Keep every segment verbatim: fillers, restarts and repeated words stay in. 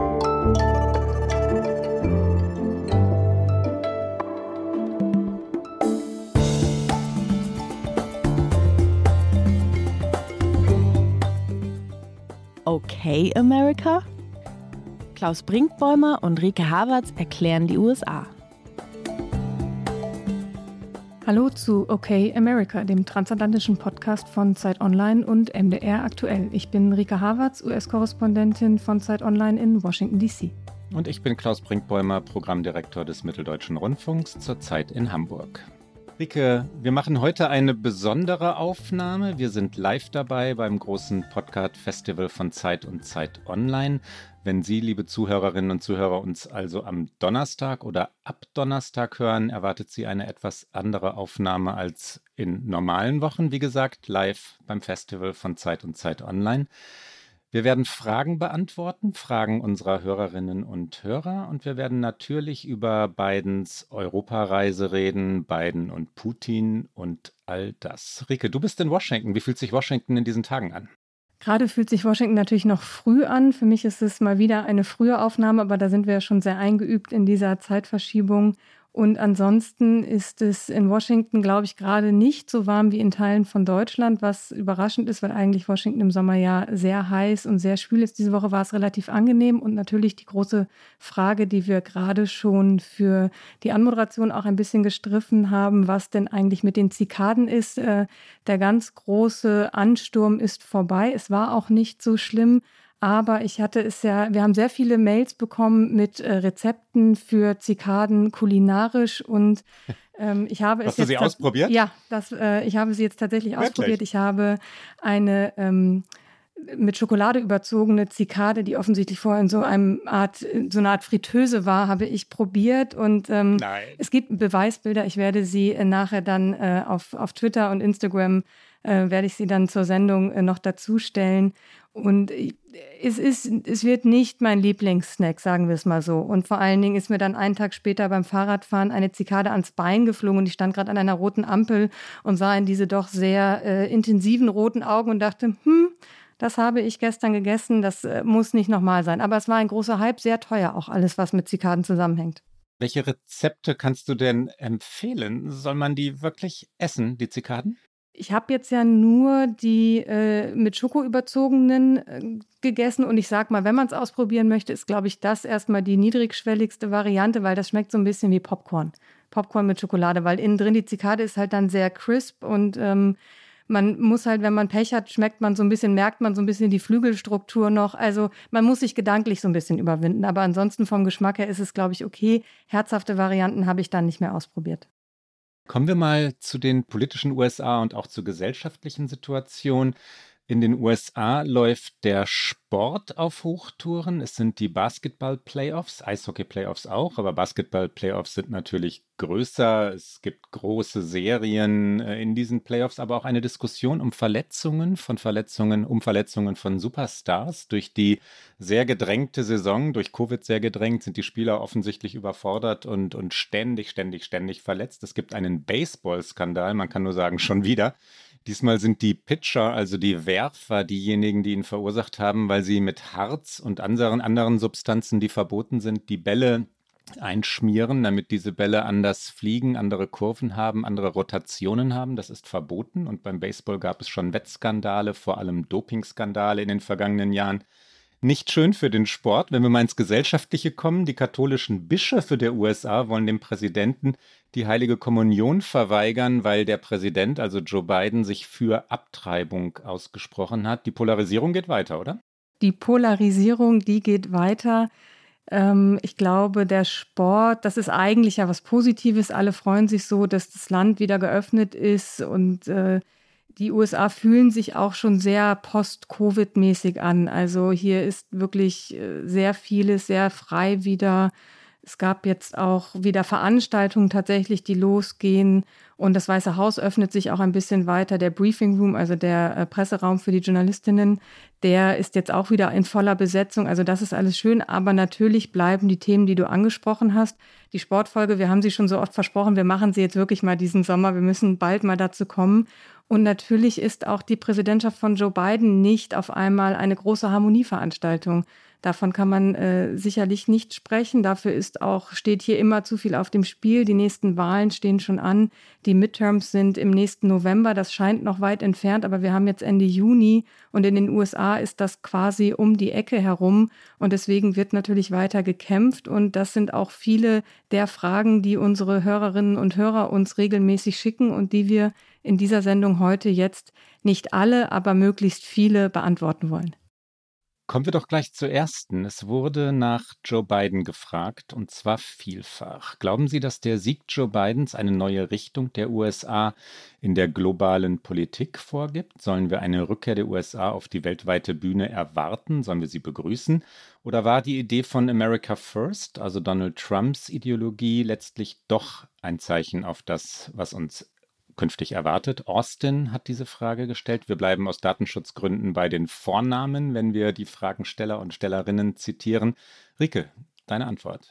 Okay, America? Klaus Brinkbäumer und Rike Havertz erklären die U S A. Hallo zu Okay America, dem transatlantischen Podcast von Zeit Online und M D R aktuell. Ich bin Rike Havertz, U S-Korrespondentin von Zeit Online in Washington, D C. Und ich bin Klaus Brinkbäumer, Programmdirektor des Mitteldeutschen Rundfunks, zurzeit in Hamburg. Rike, wir machen heute eine besondere Aufnahme. Wir sind live dabei beim großen Podcast-Festival von Zeit und Zeit Online. Wenn Sie, liebe Zuhörerinnen und Zuhörer, uns also am Donnerstag oder ab Donnerstag hören, erwartet Sie eine etwas andere Aufnahme als in normalen Wochen. Wie gesagt, live beim Festival von Zeit und Zeit Online. Wir werden Fragen beantworten, Fragen unserer Hörerinnen und Hörer. Und wir werden natürlich über Bidens Europareise reden, Biden und Putin und all das. Rike, du bist in Washington. Wie fühlt sich Washington in diesen Tagen an? Gerade fühlt sich Washington natürlich noch früh an. Für mich ist es mal wieder eine frühe Aufnahme, aber da sind wir ja schon sehr eingeübt in dieser Zeitverschiebung. Und ansonsten ist es in Washington, glaube ich, gerade nicht so warm wie in Teilen von Deutschland, was überraschend ist, weil eigentlich Washington im Sommer ja sehr heiß und sehr schwül ist. Diese Woche war es relativ angenehm und natürlich die große Frage, die wir gerade schon für die Anmoderation auch ein bisschen gestriffen haben, was denn eigentlich mit den Zikaden ist. Der ganz große Ansturm ist vorbei. Es war auch nicht so schlimm. Aber ich hatte es ja, wir haben sehr viele Mails bekommen mit äh, Rezepten für Zikaden kulinarisch und ähm, ich habe Hast es du jetzt sie ausprobiert? Ja, das, äh, ich habe sie jetzt tatsächlich Wirklich? ausprobiert. Ich habe eine ähm, mit Schokolade überzogene Zikade, die offensichtlich vorher in so einem Art, so eine Art Fritteuse war, habe ich probiert und ähm, Nein. Es gibt Beweisbilder. Ich werde sie äh, nachher dann äh, auf, auf Twitter und Instagram äh, werde ich sie dann zur Sendung äh, noch dazu stellen. Und es ist, es wird nicht mein Lieblingssnack, sagen wir es mal so. Und vor allen Dingen ist mir dann einen Tag später beim Fahrradfahren eine Zikade ans Bein geflogen und ich stand gerade an einer roten Ampel und sah in diese doch sehr äh, intensiven roten Augen und dachte, hm, das habe ich gestern gegessen, das äh, muss nicht nochmal sein. Aber es war ein großer Hype, sehr teuer auch alles, was mit Zikaden zusammenhängt. Welche Rezepte kannst du denn empfehlen? Soll man die wirklich essen, die Zikaden? Ich habe jetzt ja nur die äh, mit Schoko überzogenen äh, gegessen und ich sag mal, wenn man es ausprobieren möchte, ist, glaube ich, das erstmal die niedrigschwelligste Variante, weil das schmeckt so ein bisschen wie Popcorn. Popcorn mit Schokolade, weil innen drin die Zikade ist halt dann sehr crisp und ähm, man muss halt, wenn man Pech hat, schmeckt man so ein bisschen, merkt man so ein bisschen die Flügelstruktur noch. Also man muss sich gedanklich so ein bisschen überwinden, aber ansonsten vom Geschmack her ist es, glaube ich, okay. Herzhafte Varianten habe ich dann nicht mehr ausprobiert. Kommen wir mal zu den politischen U S A und auch zur gesellschaftlichen Situation. In den U S A läuft der Sport auf Hochtouren. Es sind die Basketball-Playoffs, Eishockey-Playoffs auch, aber Basketball-Playoffs sind natürlich größer. Es gibt große Serien in diesen Playoffs, aber auch eine Diskussion um Verletzungen, von Verletzungen, um Verletzungen von Superstars. Durch die sehr gedrängte Saison, durch Covid sehr gedrängt, sind die Spieler offensichtlich überfordert und, und ständig, ständig, ständig verletzt. Es gibt einen Baseball-Skandal, man kann nur sagen, schon wieder. Diesmal sind die Pitcher, also die Werfer, diejenigen, die ihn verursacht haben, weil sie mit Harz und anderen, anderen Substanzen, die verboten sind, die Bälle einschmieren, damit diese Bälle anders fliegen, andere Kurven haben, andere Rotationen haben. Das ist verboten. Und beim Baseball gab es schon Wettskandale, vor allem Dopingskandale in den vergangenen Jahren. Nicht schön für den Sport. Wenn wir mal ins Gesellschaftliche kommen, die katholischen Bischöfe der U S A wollen dem Präsidenten die heilige Kommunion verweigern, weil der Präsident, also Joe Biden, sich für Abtreibung ausgesprochen hat. Die Polarisierung geht weiter, oder? Die Polarisierung, die geht weiter. Ähm, ich glaube, der Sport, das ist eigentlich ja was Positives. Alle freuen sich so, dass das Land wieder geöffnet ist und äh, die U S A fühlen sich auch schon sehr post-Covid-mäßig an. Also hier ist wirklich sehr vieles, sehr frei wieder. Es gab jetzt auch wieder Veranstaltungen tatsächlich, die losgehen. Und das Weiße Haus öffnet sich auch ein bisschen weiter. Der Briefing Room, also der äh, Presseraum für die Journalistinnen, der ist jetzt auch wieder in voller Besetzung. Also das ist alles schön. Aber natürlich bleiben die Themen, die du angesprochen hast. Die Sportfolge, wir haben sie schon so oft versprochen, wir machen sie jetzt wirklich mal diesen Sommer. Wir müssen bald mal dazu kommen. Und natürlich ist auch die Präsidentschaft von Joe Biden nicht auf einmal eine große Harmonieveranstaltung. Davon kann man äh, sicherlich nicht sprechen. Dafür ist auch, steht hier immer zu viel auf dem Spiel. Die nächsten Wahlen stehen schon an. Die Midterms sind im nächsten November. Das scheint noch weit entfernt, aber wir haben jetzt Ende Juni und in den U S A ist das quasi um die Ecke herum. Und deswegen wird natürlich weiter gekämpft. Und das sind auch viele der Fragen, die unsere Hörerinnen und Hörer uns regelmäßig schicken und die wir in dieser Sendung heute jetzt nicht alle, aber möglichst viele beantworten wollen. Kommen wir doch gleich zur ersten. Es wurde nach Joe Biden gefragt, und zwar vielfach. Glauben Sie, dass der Sieg Joe Bidens eine neue Richtung der U S A in der globalen Politik vorgibt? Sollen wir eine Rückkehr der U S A auf die weltweite Bühne erwarten? Sollen wir sie begrüßen? Oder war die Idee von America First, also Donald Trumps Ideologie, letztlich doch ein Zeichen auf das, was uns künftig erwartet? Austin hat diese Frage gestellt. Wir bleiben aus Datenschutzgründen bei den Vornamen, wenn wir die Fragensteller und Stellerinnen zitieren. Rike, deine Antwort.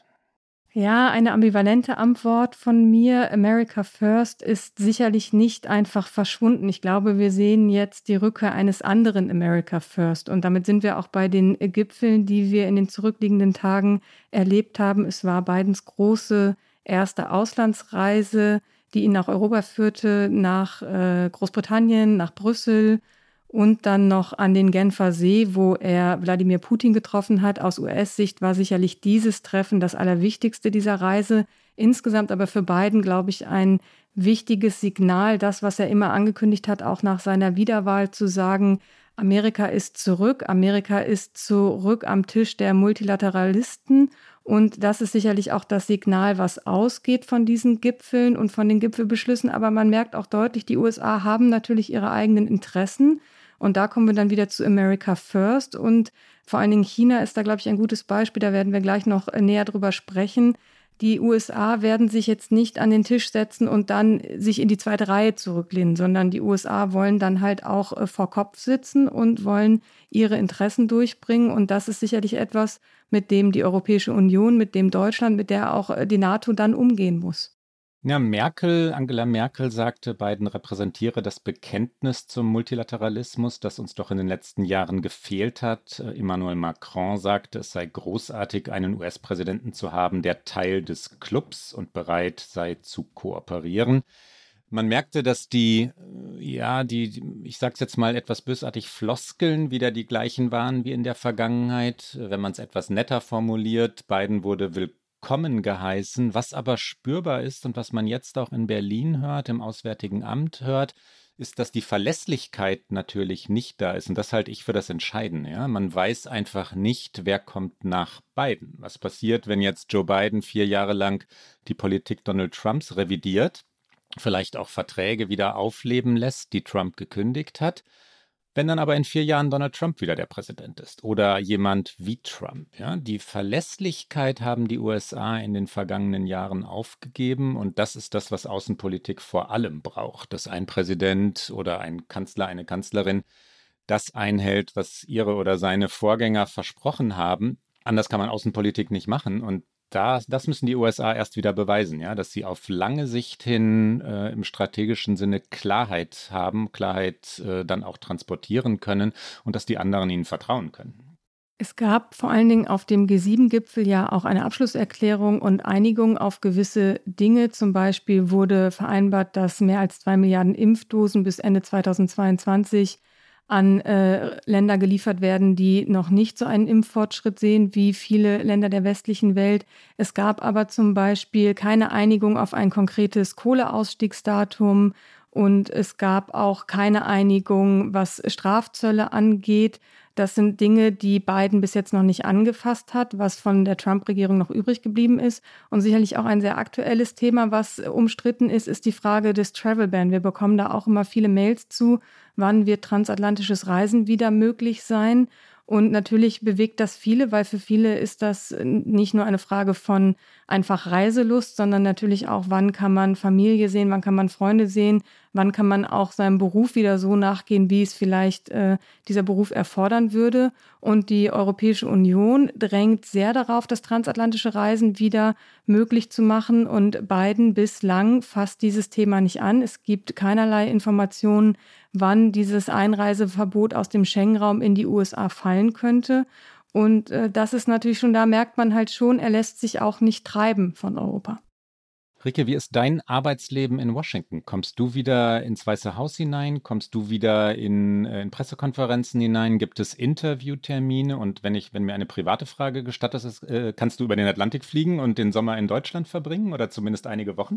Ja, eine ambivalente Antwort von mir. America First ist sicherlich nicht einfach verschwunden. Ich glaube, wir sehen jetzt die Rückkehr eines anderen America First. Und damit sind wir auch bei den Gipfeln, die wir in den zurückliegenden Tagen erlebt haben. Es war Bidens große erste Auslandsreise, die ihn nach Europa führte, nach äh, Großbritannien, nach Brüssel und dann noch an den Genfer See, wo er Wladimir Putin getroffen hat. Aus U S-Sicht war sicherlich dieses Treffen das Allerwichtigste dieser Reise. Insgesamt aber für Biden, glaube ich, ein wichtiges Signal, das, was er immer angekündigt hat, auch nach seiner Wiederwahl zu sagen, Amerika ist zurück, Amerika ist zurück am Tisch der Multilateralisten. Und das ist sicherlich auch das Signal, was ausgeht von diesen Gipfeln und von den Gipfelbeschlüssen. Aber man merkt auch deutlich, die U S A haben natürlich ihre eigenen Interessen. Und da kommen wir dann wieder zu America First. Und vor allen Dingen China ist da, glaube ich, ein gutes Beispiel. Da werden wir gleich noch näher drüber sprechen. Die U S A werden sich jetzt nicht an den Tisch setzen und dann sich in die zweite Reihe zurücklehnen, sondern die U S A wollen dann halt auch äh, vor Kopf sitzen und wollen ihre Interessen durchbringen. Und das ist sicherlich etwas, mit dem die Europäische Union, mit dem Deutschland, mit der auch äh, die NATO dann umgehen muss. Ja, Merkel, Angela Merkel sagte, Biden repräsentiere das Bekenntnis zum Multilateralismus, das uns doch in den letzten Jahren gefehlt hat. Emmanuel Macron sagte, es sei großartig, einen U S-Präsidenten zu haben, der Teil des Clubs und bereit sei zu kooperieren. Man merkte, dass die, ja, die, ich sag's jetzt mal etwas bösartig, Floskeln wieder die gleichen waren wie in der Vergangenheit. Wenn man es etwas netter formuliert, Biden wurde willkommen Kommen geheißen. Was aber spürbar ist und was man jetzt auch in Berlin hört, im Auswärtigen Amt hört, ist, dass die Verlässlichkeit natürlich nicht da ist. Und das halte ich für das Entscheidende. Ja? Man weiß einfach nicht, wer kommt nach Biden. Was passiert, wenn jetzt Joe Biden vier Jahre lang die Politik Donald Trumps revidiert, vielleicht auch Verträge wieder aufleben lässt, die Trump gekündigt hat? Wenn dann aber in vier Jahren Donald Trump wieder der Präsident ist oder jemand wie Trump. Ja? Die Verlässlichkeit haben die U S A in den vergangenen Jahren aufgegeben und das ist das, was Außenpolitik vor allem braucht, dass ein Präsident oder ein Kanzler, eine Kanzlerin das einhält, was ihre oder seine Vorgänger versprochen haben. Anders kann man Außenpolitik nicht machen und Das, das müssen die U S A erst wieder beweisen, ja, dass sie auf lange Sicht hin äh, im strategischen Sinne Klarheit haben, Klarheit äh, dann auch transportieren können und dass die anderen ihnen vertrauen können. Es gab vor allen Dingen auf dem G sieben Gipfel ja auch eine Abschlusserklärung und Einigung auf gewisse Dinge. Zum Beispiel wurde vereinbart, dass mehr als zwei Milliarden Impfdosen bis Ende zweitausendzweiundzwanzig an äh, Länder geliefert werden, die noch nicht so einen Impffortschritt sehen wie viele Länder der westlichen Welt. Es gab aber zum Beispiel keine Einigung auf ein konkretes Kohleausstiegsdatum und es gab auch keine Einigung, was Strafzölle angeht. Das sind Dinge, die Biden bis jetzt noch nicht angefasst hat, was von der Trump-Regierung noch übrig geblieben ist. Und sicherlich auch ein sehr aktuelles Thema, was umstritten ist, ist die Frage des Travel Ban. Wir bekommen da auch immer viele Mails zu, wann wird transatlantisches Reisen wieder möglich sein. Und natürlich bewegt das viele, weil für viele ist das nicht nur eine Frage von einfach Reiselust, sondern natürlich auch, wann kann man Familie sehen, wann kann man Freunde sehen, wann kann man auch seinem Beruf wieder so nachgehen, wie es vielleicht äh, dieser Beruf erfordern würde. Und die Europäische Union drängt sehr darauf, das transatlantische Reisen wieder möglich zu machen. Und Biden bislang fasst dieses Thema nicht an. Es gibt keinerlei Informationen, wann dieses Einreiseverbot aus dem Schengen-Raum in die U S A fallen könnte. Und äh, das ist natürlich schon, da merkt man halt schon, er lässt sich auch nicht treiben von Europa. Rike, wie ist dein Arbeitsleben in Washington? Kommst du wieder ins Weiße Haus hinein? Kommst du wieder in, äh, in Pressekonferenzen hinein? Gibt es Interviewtermine? Und wenn ich, wenn mir eine private Frage gestattet ist, äh, kannst du über den Atlantik fliegen und den Sommer in Deutschland verbringen oder zumindest einige Wochen?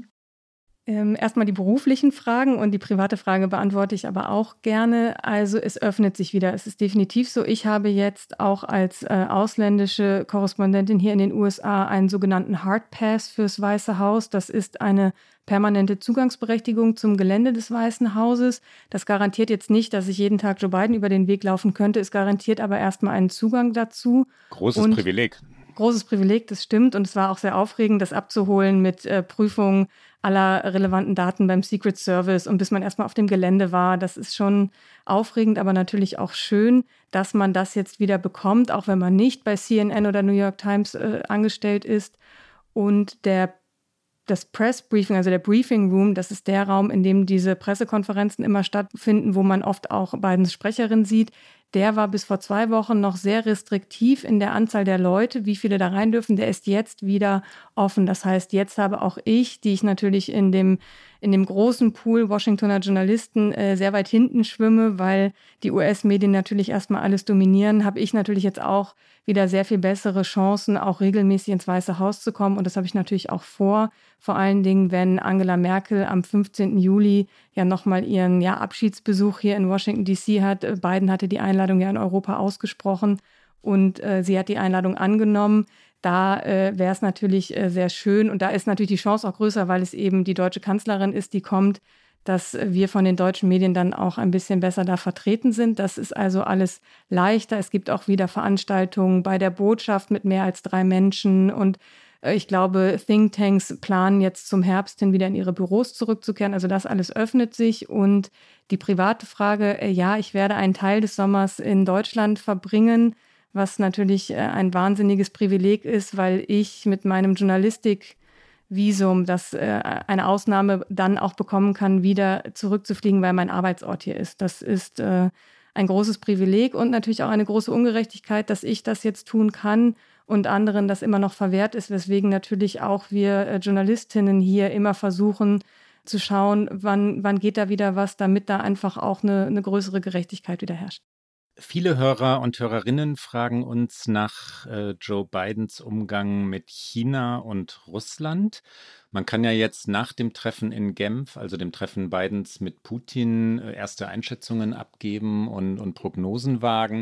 Ähm, erstmal die beruflichen Fragen und die private Frage beantworte ich aber auch gerne. Also es öffnet sich wieder. Es ist definitiv so. Ich habe jetzt auch als äh, ausländische Korrespondentin hier in den U S A einen sogenannten Hard Pass fürs Weiße Haus. Das ist eine permanente Zugangsberechtigung zum Gelände des Weißen Hauses. Das garantiert jetzt nicht, dass ich jeden Tag Joe Biden über den Weg laufen könnte. Es garantiert aber erstmal einen Zugang dazu. Großes und Privileg. Großes Privileg, das stimmt. Und es war auch sehr aufregend, das abzuholen mit äh, Prüfungen aller relevanten Daten beim Secret Service. Und bis man erstmal auf dem Gelände war, das ist schon aufregend, aber natürlich auch schön, dass man das jetzt wieder bekommt, auch wenn man nicht bei C N N oder New York Times äh, angestellt ist. Und der Das Press-Briefing, also der Briefing Room, das ist der Raum, in dem diese Pressekonferenzen immer stattfinden, wo man oft auch Bidens Sprecherin sieht. Der war bis vor zwei Wochen noch sehr restriktiv in der Anzahl der Leute, wie viele da rein dürfen. Der ist jetzt wieder offen. Das heißt, jetzt habe auch ich, die ich natürlich in dem, in dem großen Pool Washingtoner Journalisten äh, sehr weit hinten schwimme, weil die U S-Medien natürlich erstmal alles dominieren, habe ich natürlich jetzt auch wieder sehr viel bessere Chancen, auch regelmäßig ins Weiße Haus zu kommen. Und das habe ich natürlich auch vor. Vor allen Dingen, wenn Angela Merkel am fünfzehnten Juli ja nochmal ihren ja, Abschiedsbesuch hier in Washington D C hat. Biden hatte die Einladung ja in Europa ausgesprochen und äh, sie hat die Einladung angenommen. Da äh, wäre es natürlich äh, sehr schön und da ist natürlich die Chance auch größer, weil es eben die deutsche Kanzlerin ist, die kommt, dass wir von den deutschen Medien dann auch ein bisschen besser da vertreten sind. Das ist also alles leichter. Es gibt auch wieder Veranstaltungen bei der Botschaft mit mehr als drei Menschen und ich glaube, Thinktanks planen jetzt zum Herbst hin wieder in ihre Büros zurückzukehren. Also das alles öffnet sich. Und die private Frage, äh, ja, ich werde einen Teil des Sommers in Deutschland verbringen, was natürlich äh, ein wahnsinniges Privileg ist, weil ich mit meinem Journalistikvisum, das äh, eine Ausnahme dann auch bekommen kann, wieder zurückzufliegen, weil mein Arbeitsort hier ist. Das ist äh, ein großes Privileg und natürlich auch eine große Ungerechtigkeit, dass ich das jetzt tun kann und anderen das immer noch verwehrt ist, weswegen natürlich auch wir äh, Journalistinnen hier immer versuchen zu schauen, wann, wann geht da wieder was, damit da einfach auch eine, eine größere Gerechtigkeit wieder herrscht. Viele Hörer und Hörerinnen fragen uns nach äh, Joe Bidens Umgang mit China und Russland. Man kann ja jetzt nach dem Treffen in Genf, also dem Treffen Bidens mit Putin, äh, erste Einschätzungen abgeben und, und Prognosen wagen.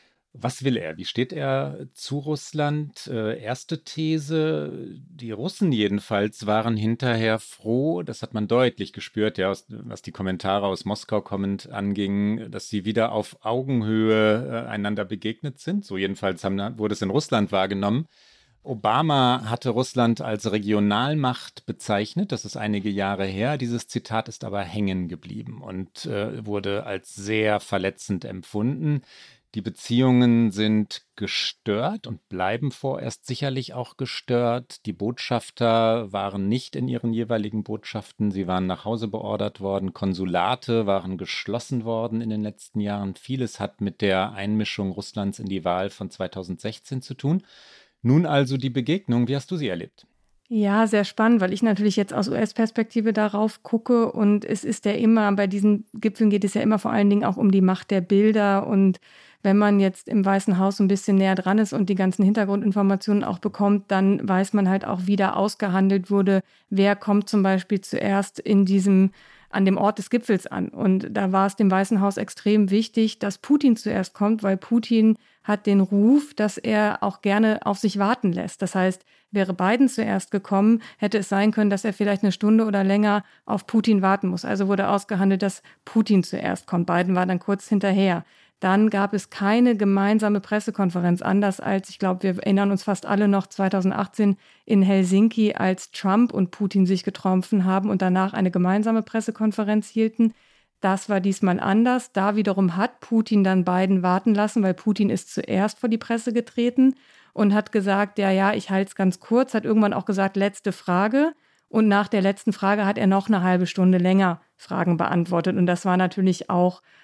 Was will er? Wie steht er zu Russland? Äh, erste These, die Russen jedenfalls waren hinterher froh, das hat man deutlich gespürt, ja, aus, was die Kommentare aus Moskau kommend anging, dass sie wieder auf Augenhöhe äh, einander begegnet sind. So jedenfalls haben, wurde es in Russland wahrgenommen. Obama hatte Russland als Regionalmacht bezeichnet, das ist einige Jahre her. Dieses Zitat ist aber hängen geblieben und äh, wurde als sehr verletzend empfunden. Die Beziehungen sind gestört und bleiben vorerst sicherlich auch gestört. Die Botschafter waren nicht in ihren jeweiligen Botschaften. Sie waren nach Hause beordert worden. Konsulate waren geschlossen worden in den letzten Jahren. Vieles hat mit der Einmischung Russlands in die Wahl von zweitausendsechzehn zu tun. Nun also die Begegnung. Wie hast du sie erlebt? Ja, sehr spannend, weil ich natürlich jetzt aus U S-Perspektive darauf gucke und es ist ja immer, bei diesen Gipfeln geht es ja immer vor allen Dingen auch um die Macht der Bilder und wenn man jetzt im Weißen Haus ein bisschen näher dran ist und die ganzen Hintergrundinformationen auch bekommt, dann weiß man halt auch, wie da ausgehandelt wurde, wer kommt zum Beispiel zuerst in diesem, an dem Ort des Gipfels an. Und da war es dem Weißen Haus extrem wichtig, dass Putin zuerst kommt, weil Putin hat den Ruf, dass er auch gerne auf sich warten lässt. Das heißt, wäre Biden zuerst gekommen, hätte es sein können, dass er vielleicht eine Stunde oder länger auf Putin warten muss. Also wurde ausgehandelt, dass Putin zuerst kommt. Biden war dann kurz hinterher. Dann gab es keine gemeinsame Pressekonferenz, anders als, ich glaube, wir erinnern uns fast alle noch, zweitausendachtzehn in Helsinki, als Trump und Putin sich getroffen haben und danach eine gemeinsame Pressekonferenz hielten. Das war diesmal anders. Da wiederum hat Putin dann Biden warten lassen, weil Putin ist zuerst vor die Presse getreten und hat gesagt, ja, ja, ich halte es ganz kurz, hat irgendwann auch gesagt, letzte Frage. Und nach der letzten Frage hat er noch eine halbe Stunde länger Fragen beantwortet. Und das war natürlich auch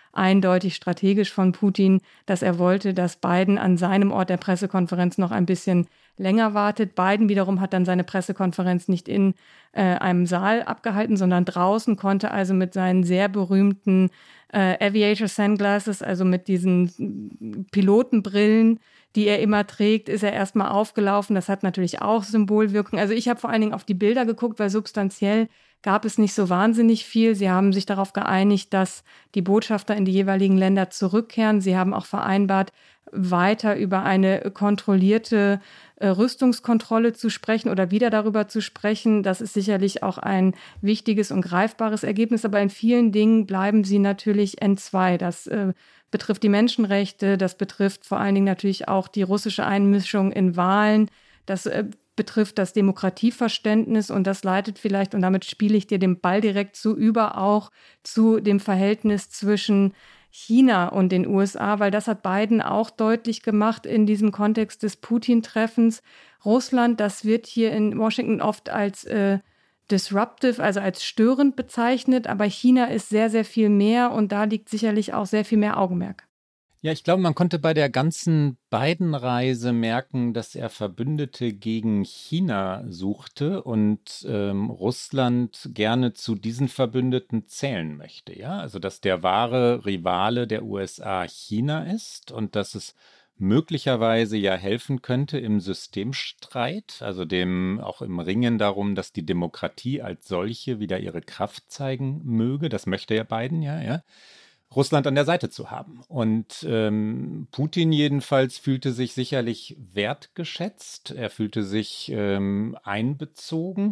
eindeutig strategisch von Putin, dass er wollte, dass Biden an seinem Ort der Pressekonferenz noch ein bisschen länger wartet. Biden wiederum hat dann seine Pressekonferenz nicht in äh, einem Saal abgehalten, sondern draußen, konnte also mit seinen sehr berühmten äh, Aviator Sunglasses, also mit diesen Pilotenbrillen, die er immer trägt, ist er erstmal aufgelaufen. Das hat natürlich auch Symbolwirkung. Also ich habe vor allen Dingen auf die Bilder geguckt, weil substanziell gab es nicht so wahnsinnig viel. Sie haben sich darauf geeinigt, dass die Botschafter in die jeweiligen Länder zurückkehren. Sie haben auch vereinbart, weiter über eine kontrollierte äh, Rüstungskontrolle zu sprechen oder wieder darüber zu sprechen. Das ist sicherlich auch ein wichtiges und greifbares Ergebnis. Aber in vielen Dingen bleiben sie natürlich entzwei. Das äh, betrifft die Menschenrechte. Das betrifft vor allen Dingen natürlich auch die russische Einmischung in Wahlen. Das äh, betrifft das Demokratieverständnis und das leitet vielleicht, und damit spiele ich dir den Ball direkt zu, über auch zu dem Verhältnis zwischen China und den U S A, weil das hat Biden auch deutlich gemacht in diesem Kontext des Putin-Treffens. Russland, das wird hier in Washington oft als äh, disruptive, also als störend bezeichnet, aber China ist sehr, sehr viel mehr und da liegt sicherlich auch sehr viel mehr Augenmerk. Ja, ich glaube, man konnte bei der ganzen Biden-Reise merken, dass er Verbündete gegen China suchte und ähm, Russland gerne zu diesen Verbündeten zählen möchte. Ja, also dass der wahre Rivale der U S A China ist und dass es möglicherweise ja helfen könnte im Systemstreit, also dem auch im Ringen darum, dass die Demokratie als solche wieder ihre Kraft zeigen möge. Das möchte ja Biden ja, ja. Russland an der Seite zu haben. Und ähm, Putin jedenfalls fühlte sich sicherlich wertgeschätzt, er fühlte sich ähm, einbezogen.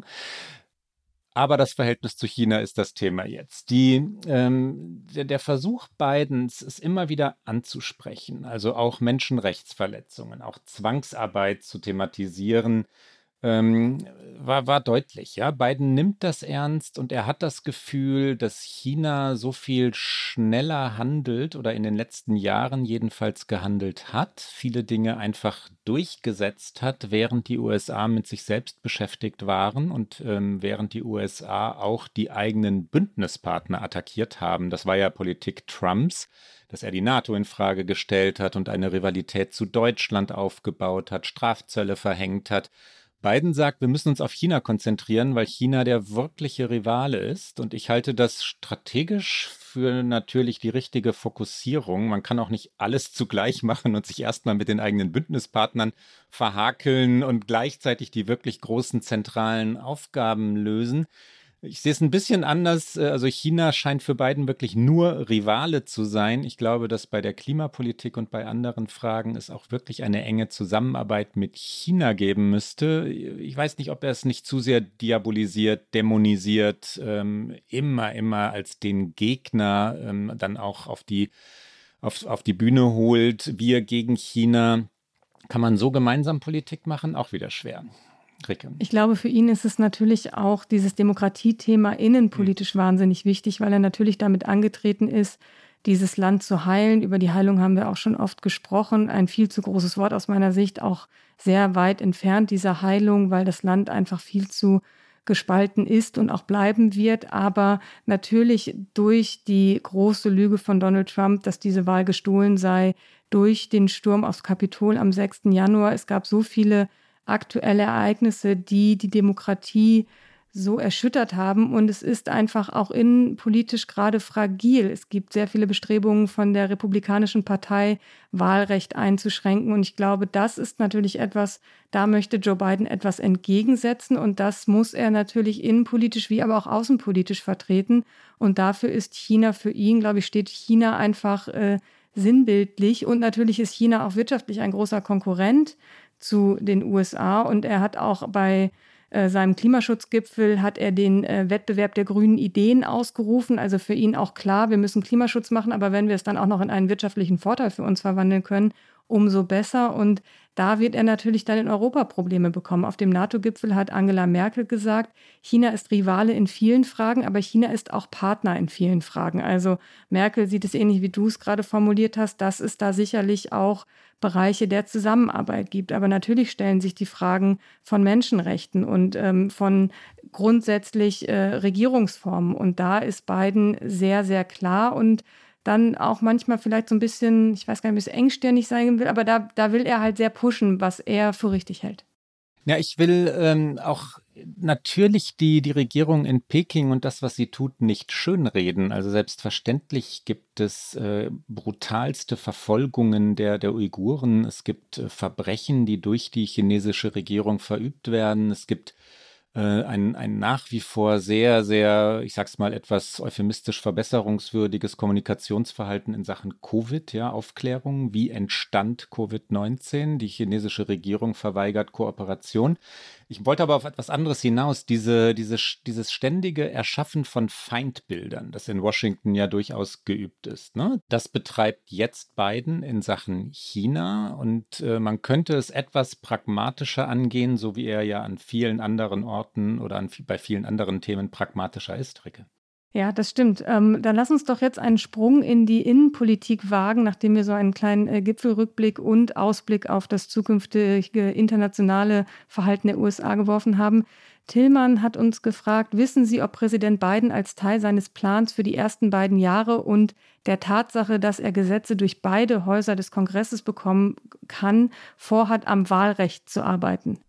Aber das Verhältnis zu China ist das Thema jetzt. Die, ähm, der, der Versuch Bidens, es immer wieder anzusprechen, also auch Menschenrechtsverletzungen, auch Zwangsarbeit zu thematisieren, Ähm, war, war deutlich, ja. Biden nimmt das ernst und er hat das Gefühl, dass China so viel schneller handelt oder in den letzten Jahren jedenfalls gehandelt hat, viele Dinge einfach durchgesetzt hat, während die U S A mit sich selbst beschäftigt waren und ähm, während die U S A auch die eigenen Bündnispartner attackiert haben. Das war ja Politik Trumps, dass er die NATO in Frage gestellt hat und eine Rivalität zu Deutschland aufgebaut hat, Strafzölle verhängt hat. Biden sagt, wir müssen uns auf China konzentrieren, weil China der wirkliche Rivale ist. Und ich halte das strategisch für natürlich die richtige Fokussierung. Man kann auch nicht alles zugleich machen und sich erstmal mit den eigenen Bündnispartnern verhakeln und gleichzeitig die wirklich großen zentralen Aufgaben lösen. Ich sehe es ein bisschen anders. Also China scheint für Biden wirklich nur Rivale zu sein. Ich glaube, dass bei der Klimapolitik und bei anderen Fragen es auch wirklich eine enge Zusammenarbeit mit China geben müsste. Ich weiß nicht, ob er es nicht zu sehr diabolisiert, dämonisiert, ähm, immer, immer als den Gegner ähm, dann auch auf die, auf, auf die Bühne holt. Wir gegen China. Kann man so gemeinsam Politik machen? Auch wieder schwer. Ricke. Ich glaube, für ihn ist es natürlich auch dieses Demokratiethema innenpolitisch mhm. wahnsinnig wichtig, weil er natürlich damit angetreten ist, dieses Land zu heilen. Über die Heilung haben wir auch schon oft gesprochen. Ein viel zu großes Wort aus meiner Sicht, auch sehr weit entfernt dieser Heilung, weil das Land einfach viel zu gespalten ist und auch bleiben wird. Aber natürlich durch die große Lüge von Donald Trump, dass diese Wahl gestohlen sei, durch den Sturm aufs Kapitol am sechsten Januar. Es gab so viele aktuelle Ereignisse, die die Demokratie so erschüttert haben. Und es ist einfach auch innenpolitisch gerade fragil. Es gibt sehr viele Bestrebungen von der Republikanischen Partei, Wahlrecht einzuschränken. Und ich glaube, das ist natürlich etwas, da möchte Joe Biden etwas entgegensetzen. Und das muss er natürlich innenpolitisch wie aber auch außenpolitisch vertreten. Und dafür ist China für ihn, glaube ich, steht China einfach äh, sinnbildlich. Und natürlich ist China auch wirtschaftlich ein großer Konkurrent zu den U S A und er hat auch bei äh, seinem Klimaschutzgipfel hat er den äh, Wettbewerb der grünen Ideen ausgerufen, also für ihn auch klar, wir müssen Klimaschutz machen, aber wenn wir es dann auch noch in einen wirtschaftlichen Vorteil für uns verwandeln können, umso besser und da wird er natürlich dann in Europa Probleme bekommen. Auf dem NATO-Gipfel hat Angela Merkel gesagt, China ist Rivale in vielen Fragen, aber China ist auch Partner in vielen Fragen. Also Merkel sieht es ähnlich, wie du es gerade formuliert hast, dass es da sicherlich auch Bereiche der Zusammenarbeit gibt. Aber natürlich stellen sich die Fragen von Menschenrechten und ähm, von grundsätzlich äh, Regierungsformen. Und da ist Biden sehr, sehr klar und dann auch manchmal vielleicht so ein bisschen, ich weiß gar nicht, ein bisschen engstirnig sein will, aber da, da will er halt sehr pushen, was er für richtig hält. Ja, ich will ähm, auch natürlich die, die Regierung in Peking und das, was sie tut, nicht schönreden. Also selbstverständlich gibt es äh, brutalste Verfolgungen der, der Uiguren. Es gibt äh, Verbrechen, die durch die chinesische Regierung verübt werden. Es gibt äh, ein, ein nach wie vor sehr, sehr, ich sag's mal, etwas euphemistisch verbesserungswürdiges Kommunikationsverhalten in Sachen Covid, ja, Aufklärung. Wie entstand Covid neunzehn? Die chinesische Regierung verweigert Kooperation. Ich wollte aber auf etwas anderes hinaus. Diese, diese, dieses ständige Erschaffen von Feindbildern, das in Washington ja durchaus geübt ist, ne? Das betreibt jetzt Biden in Sachen China und äh, man könnte es etwas pragmatischer angehen, so wie er ja an vielen anderen Orten oder an, bei vielen anderen Themen pragmatischer ist, Ricke. Ja, das stimmt. Ähm, dann lass uns doch jetzt einen Sprung in die Innenpolitik wagen, nachdem wir so einen kleinen äh, Gipfelrückblick und Ausblick auf das zukünftige internationale Verhalten der U S A geworfen haben. Tillmann hat uns gefragt, wissen Sie, ob Präsident Biden als Teil seines Plans für die ersten beiden Jahre und der Tatsache, dass er Gesetze durch beide Häuser des Kongresses bekommen kann, vorhat, am Wahlrecht zu arbeiten?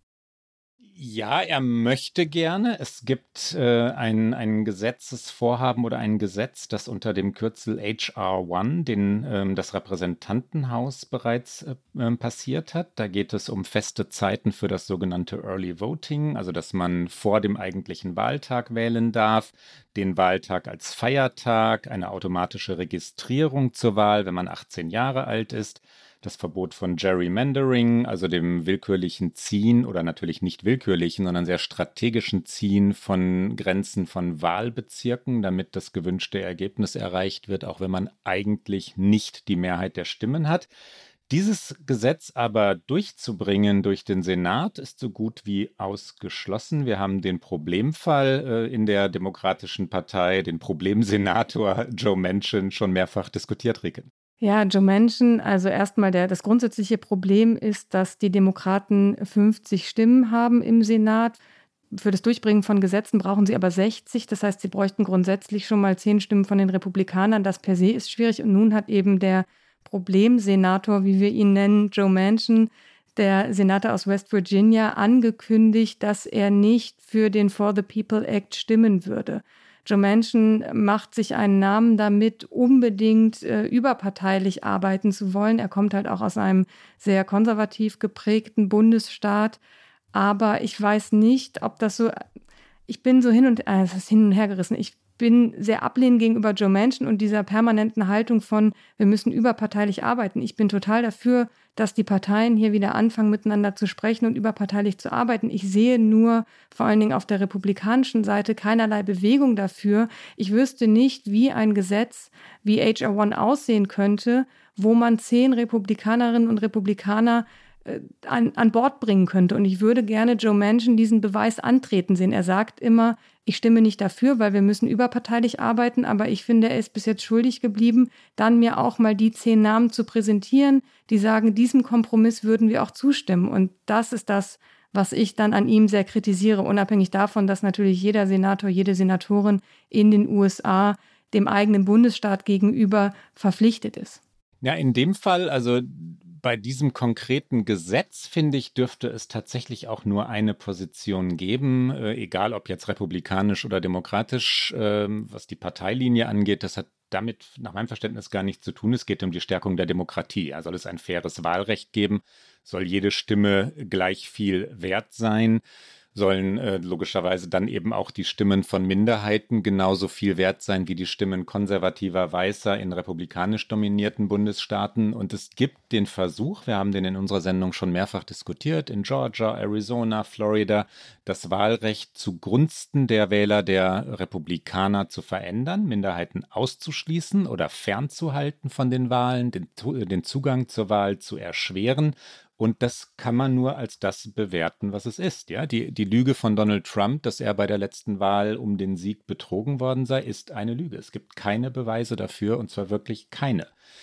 Ja, er möchte gerne. Es gibt äh, ein, ein Gesetzesvorhaben oder ein Gesetz, das unter dem Kürzel H R eins, den ähm, das Repräsentantenhaus bereits äh, passiert hat. Da geht es um feste Zeiten für das sogenannte Early Voting, also dass man vor dem eigentlichen Wahltag wählen darf, den Wahltag als Feiertag, eine automatische Registrierung zur Wahl, wenn man achtzehn Jahre alt ist. Das Verbot von Gerrymandering, also dem willkürlichen Ziehen oder natürlich nicht willkürlichen, sondern sehr strategischen Ziehen von Grenzen von Wahlbezirken, damit das gewünschte Ergebnis erreicht wird, auch wenn man eigentlich nicht die Mehrheit der Stimmen hat. Dieses Gesetz aber durchzubringen durch den Senat ist so gut wie ausgeschlossen. Wir haben den Problemfall äh, in der Demokratischen Partei, den Problemsenator Joe Manchin, schon mehrfach diskutiert, Rike. Ja, Joe Manchin, also erstmal der, das grundsätzliche Problem ist, dass die Demokraten fünfzig Stimmen haben im Senat. Für das Durchbringen von Gesetzen brauchen sie aber sechzig. Das heißt, sie bräuchten grundsätzlich schon mal zehn Stimmen von den Republikanern. Das per se ist schwierig. Und nun hat eben der Problemsenator, wie wir ihn nennen, Joe Manchin, der Senator aus West Virginia, angekündigt, dass er nicht für den For the People Act stimmen würde. Joe Manchin macht sich einen Namen damit, unbedingt äh, überparteilich arbeiten zu wollen. Er kommt halt auch aus einem sehr konservativ geprägten Bundesstaat. Aber ich weiß nicht, ob das so, ich bin so hin und, äh, es ist hin und her gerissen. Ich bin sehr ablehnend gegenüber Joe Manchin und dieser permanenten Haltung von, wir müssen überparteilich arbeiten. Ich bin total dafür, dass die Parteien hier wieder anfangen, miteinander zu sprechen und überparteilich zu arbeiten. Ich sehe nur vor allen Dingen auf der republikanischen Seite keinerlei Bewegung dafür. Ich wüsste nicht, wie ein Gesetz wie H R eins aussehen könnte, wo man zehn Republikanerinnen und Republikaner äh, an, an Bord bringen könnte. Und ich würde gerne Joe Manchin diesen Beweis antreten sehen. Er sagt immer, ich stimme nicht dafür, weil wir müssen überparteilich arbeiten, aber ich finde, er ist bis jetzt schuldig geblieben, dann mir auch mal die zehn Namen zu präsentieren, die sagen, diesem Kompromiss würden wir auch zustimmen. Und das ist das, was ich dann an ihm sehr kritisiere, unabhängig davon, dass natürlich jeder Senator, jede Senatorin in den U S A dem eigenen Bundesstaat gegenüber verpflichtet ist. Ja, in dem Fall, also bei diesem konkreten Gesetz, finde ich, dürfte es tatsächlich auch nur eine Position geben, äh, egal ob jetzt republikanisch oder demokratisch, äh, was die Parteilinie angeht. Das hat damit nach meinem Verständnis gar nichts zu tun. Es geht um die Stärkung der Demokratie. Ja, soll es ein faires Wahlrecht geben? Soll jede Stimme gleich viel wert sein? Sollen äh, logischerweise dann eben auch die Stimmen von Minderheiten genauso viel wert sein wie die Stimmen konservativer Weißer in republikanisch dominierten Bundesstaaten. Und es gibt den Versuch, wir haben den in unserer Sendung schon mehrfach diskutiert, in Georgia, Arizona, Florida, das Wahlrecht zugunsten der Wähler der Republikaner zu verändern, Minderheiten auszuschließen oder fernzuhalten von den Wahlen, den, den Zugang zur Wahl zu erschweren. Und das kann man nur als das bewerten, was es ist. Ja, die, die Lüge von Donald Trump, dass er bei der letzten Wahl um den Sieg betrogen worden sei, ist eine Lüge. Es gibt keine Beweise dafür, und zwar wirklich keine.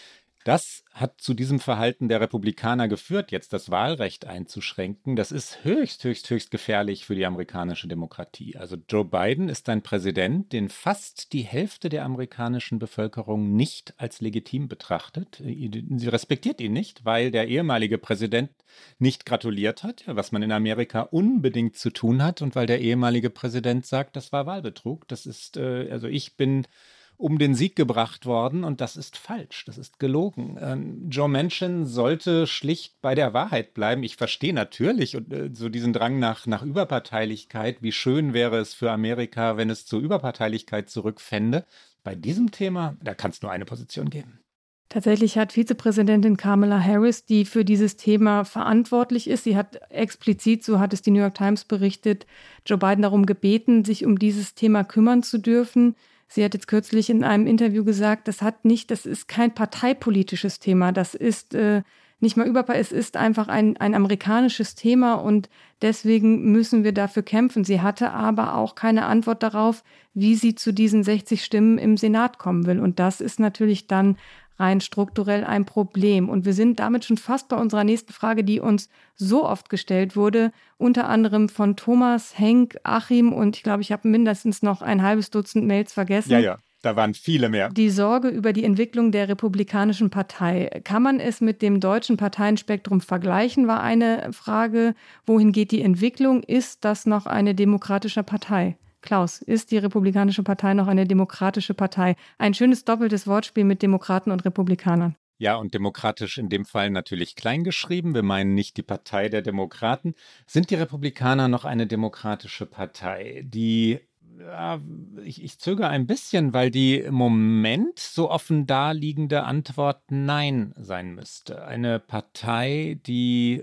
Das hat zu diesem Verhalten der Republikaner geführt, jetzt das Wahlrecht einzuschränken. Das ist höchst, höchst, höchst gefährlich für die amerikanische Demokratie. Also Joe Biden ist ein Präsident, den fast die Hälfte der amerikanischen Bevölkerung nicht als legitim betrachtet. Sie respektiert ihn nicht, weil der ehemalige Präsident nicht gratuliert hat, was man in Amerika unbedingt zu tun hat, und weil der ehemalige Präsident sagt, das war Wahlbetrug. Das ist, äh, also ich bin um den Sieg gebracht worden und das ist falsch, das ist gelogen. Ähm, Joe Manchin sollte schlicht bei der Wahrheit bleiben. Ich verstehe natürlich und, äh, so diesen Drang nach, nach Überparteilichkeit. Wie schön wäre es für Amerika, wenn es zur Überparteilichkeit zurückfände. Bei diesem Thema, da kann es nur eine Position geben. Tatsächlich hat Vizepräsidentin Kamala Harris, die für dieses Thema verantwortlich ist, sie hat explizit, so hat es die New York Times berichtet, Joe Biden darum gebeten, sich um dieses Thema kümmern zu dürfen. Sie hat jetzt kürzlich in einem Interview gesagt, das hat nicht, das ist kein parteipolitisches Thema, das ist äh, nicht mal überparteilich, es ist einfach ein, ein amerikanisches Thema und deswegen müssen wir dafür kämpfen. Sie hatte aber auch keine Antwort darauf, wie sie zu diesen sechzig Stimmen im Senat kommen will. Und das ist natürlich dann rein strukturell ein Problem. Und wir sind damit schon fast bei unserer nächsten Frage, die uns so oft gestellt wurde, unter anderem von Thomas, Henk, Achim und ich glaube, ich habe mindestens noch ein halbes Dutzend Mails vergessen. Ja, ja, da waren viele mehr. Die Sorge über die Entwicklung der Republikanischen Partei. Kann man es mit dem deutschen Parteienspektrum vergleichen, war eine Frage. Wohin geht die Entwicklung? Ist das noch eine demokratische Partei? Klaus, ist die Republikanische Partei noch eine demokratische Partei? Ein schönes doppeltes Wortspiel mit Demokraten und Republikanern. Ja, und demokratisch in dem Fall natürlich kleingeschrieben. Wir meinen nicht die Partei der Demokraten. Sind die Republikaner noch eine demokratische Partei? Die, ja, ich, ich zögere ein bisschen, weil die im Moment so offen daliegende Antwort Nein sein müsste. Eine Partei, die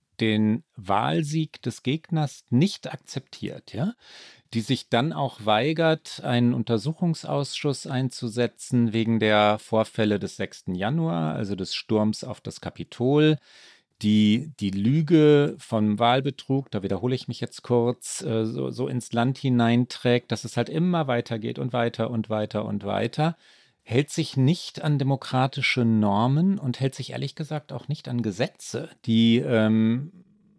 den Wahlsieg des Gegners nicht akzeptiert, ja, die sich dann auch weigert, einen Untersuchungsausschuss einzusetzen wegen der Vorfälle des sechsten Januar, also des Sturms auf das Kapitol, die die Lüge vom Wahlbetrug, da wiederhole ich mich jetzt kurz, äh, so, so ins Land hineinträgt, dass es halt immer weitergeht und weiter und weiter und weiter, hält sich nicht an demokratische Normen und hält sich ehrlich gesagt auch nicht an Gesetze, die ähm,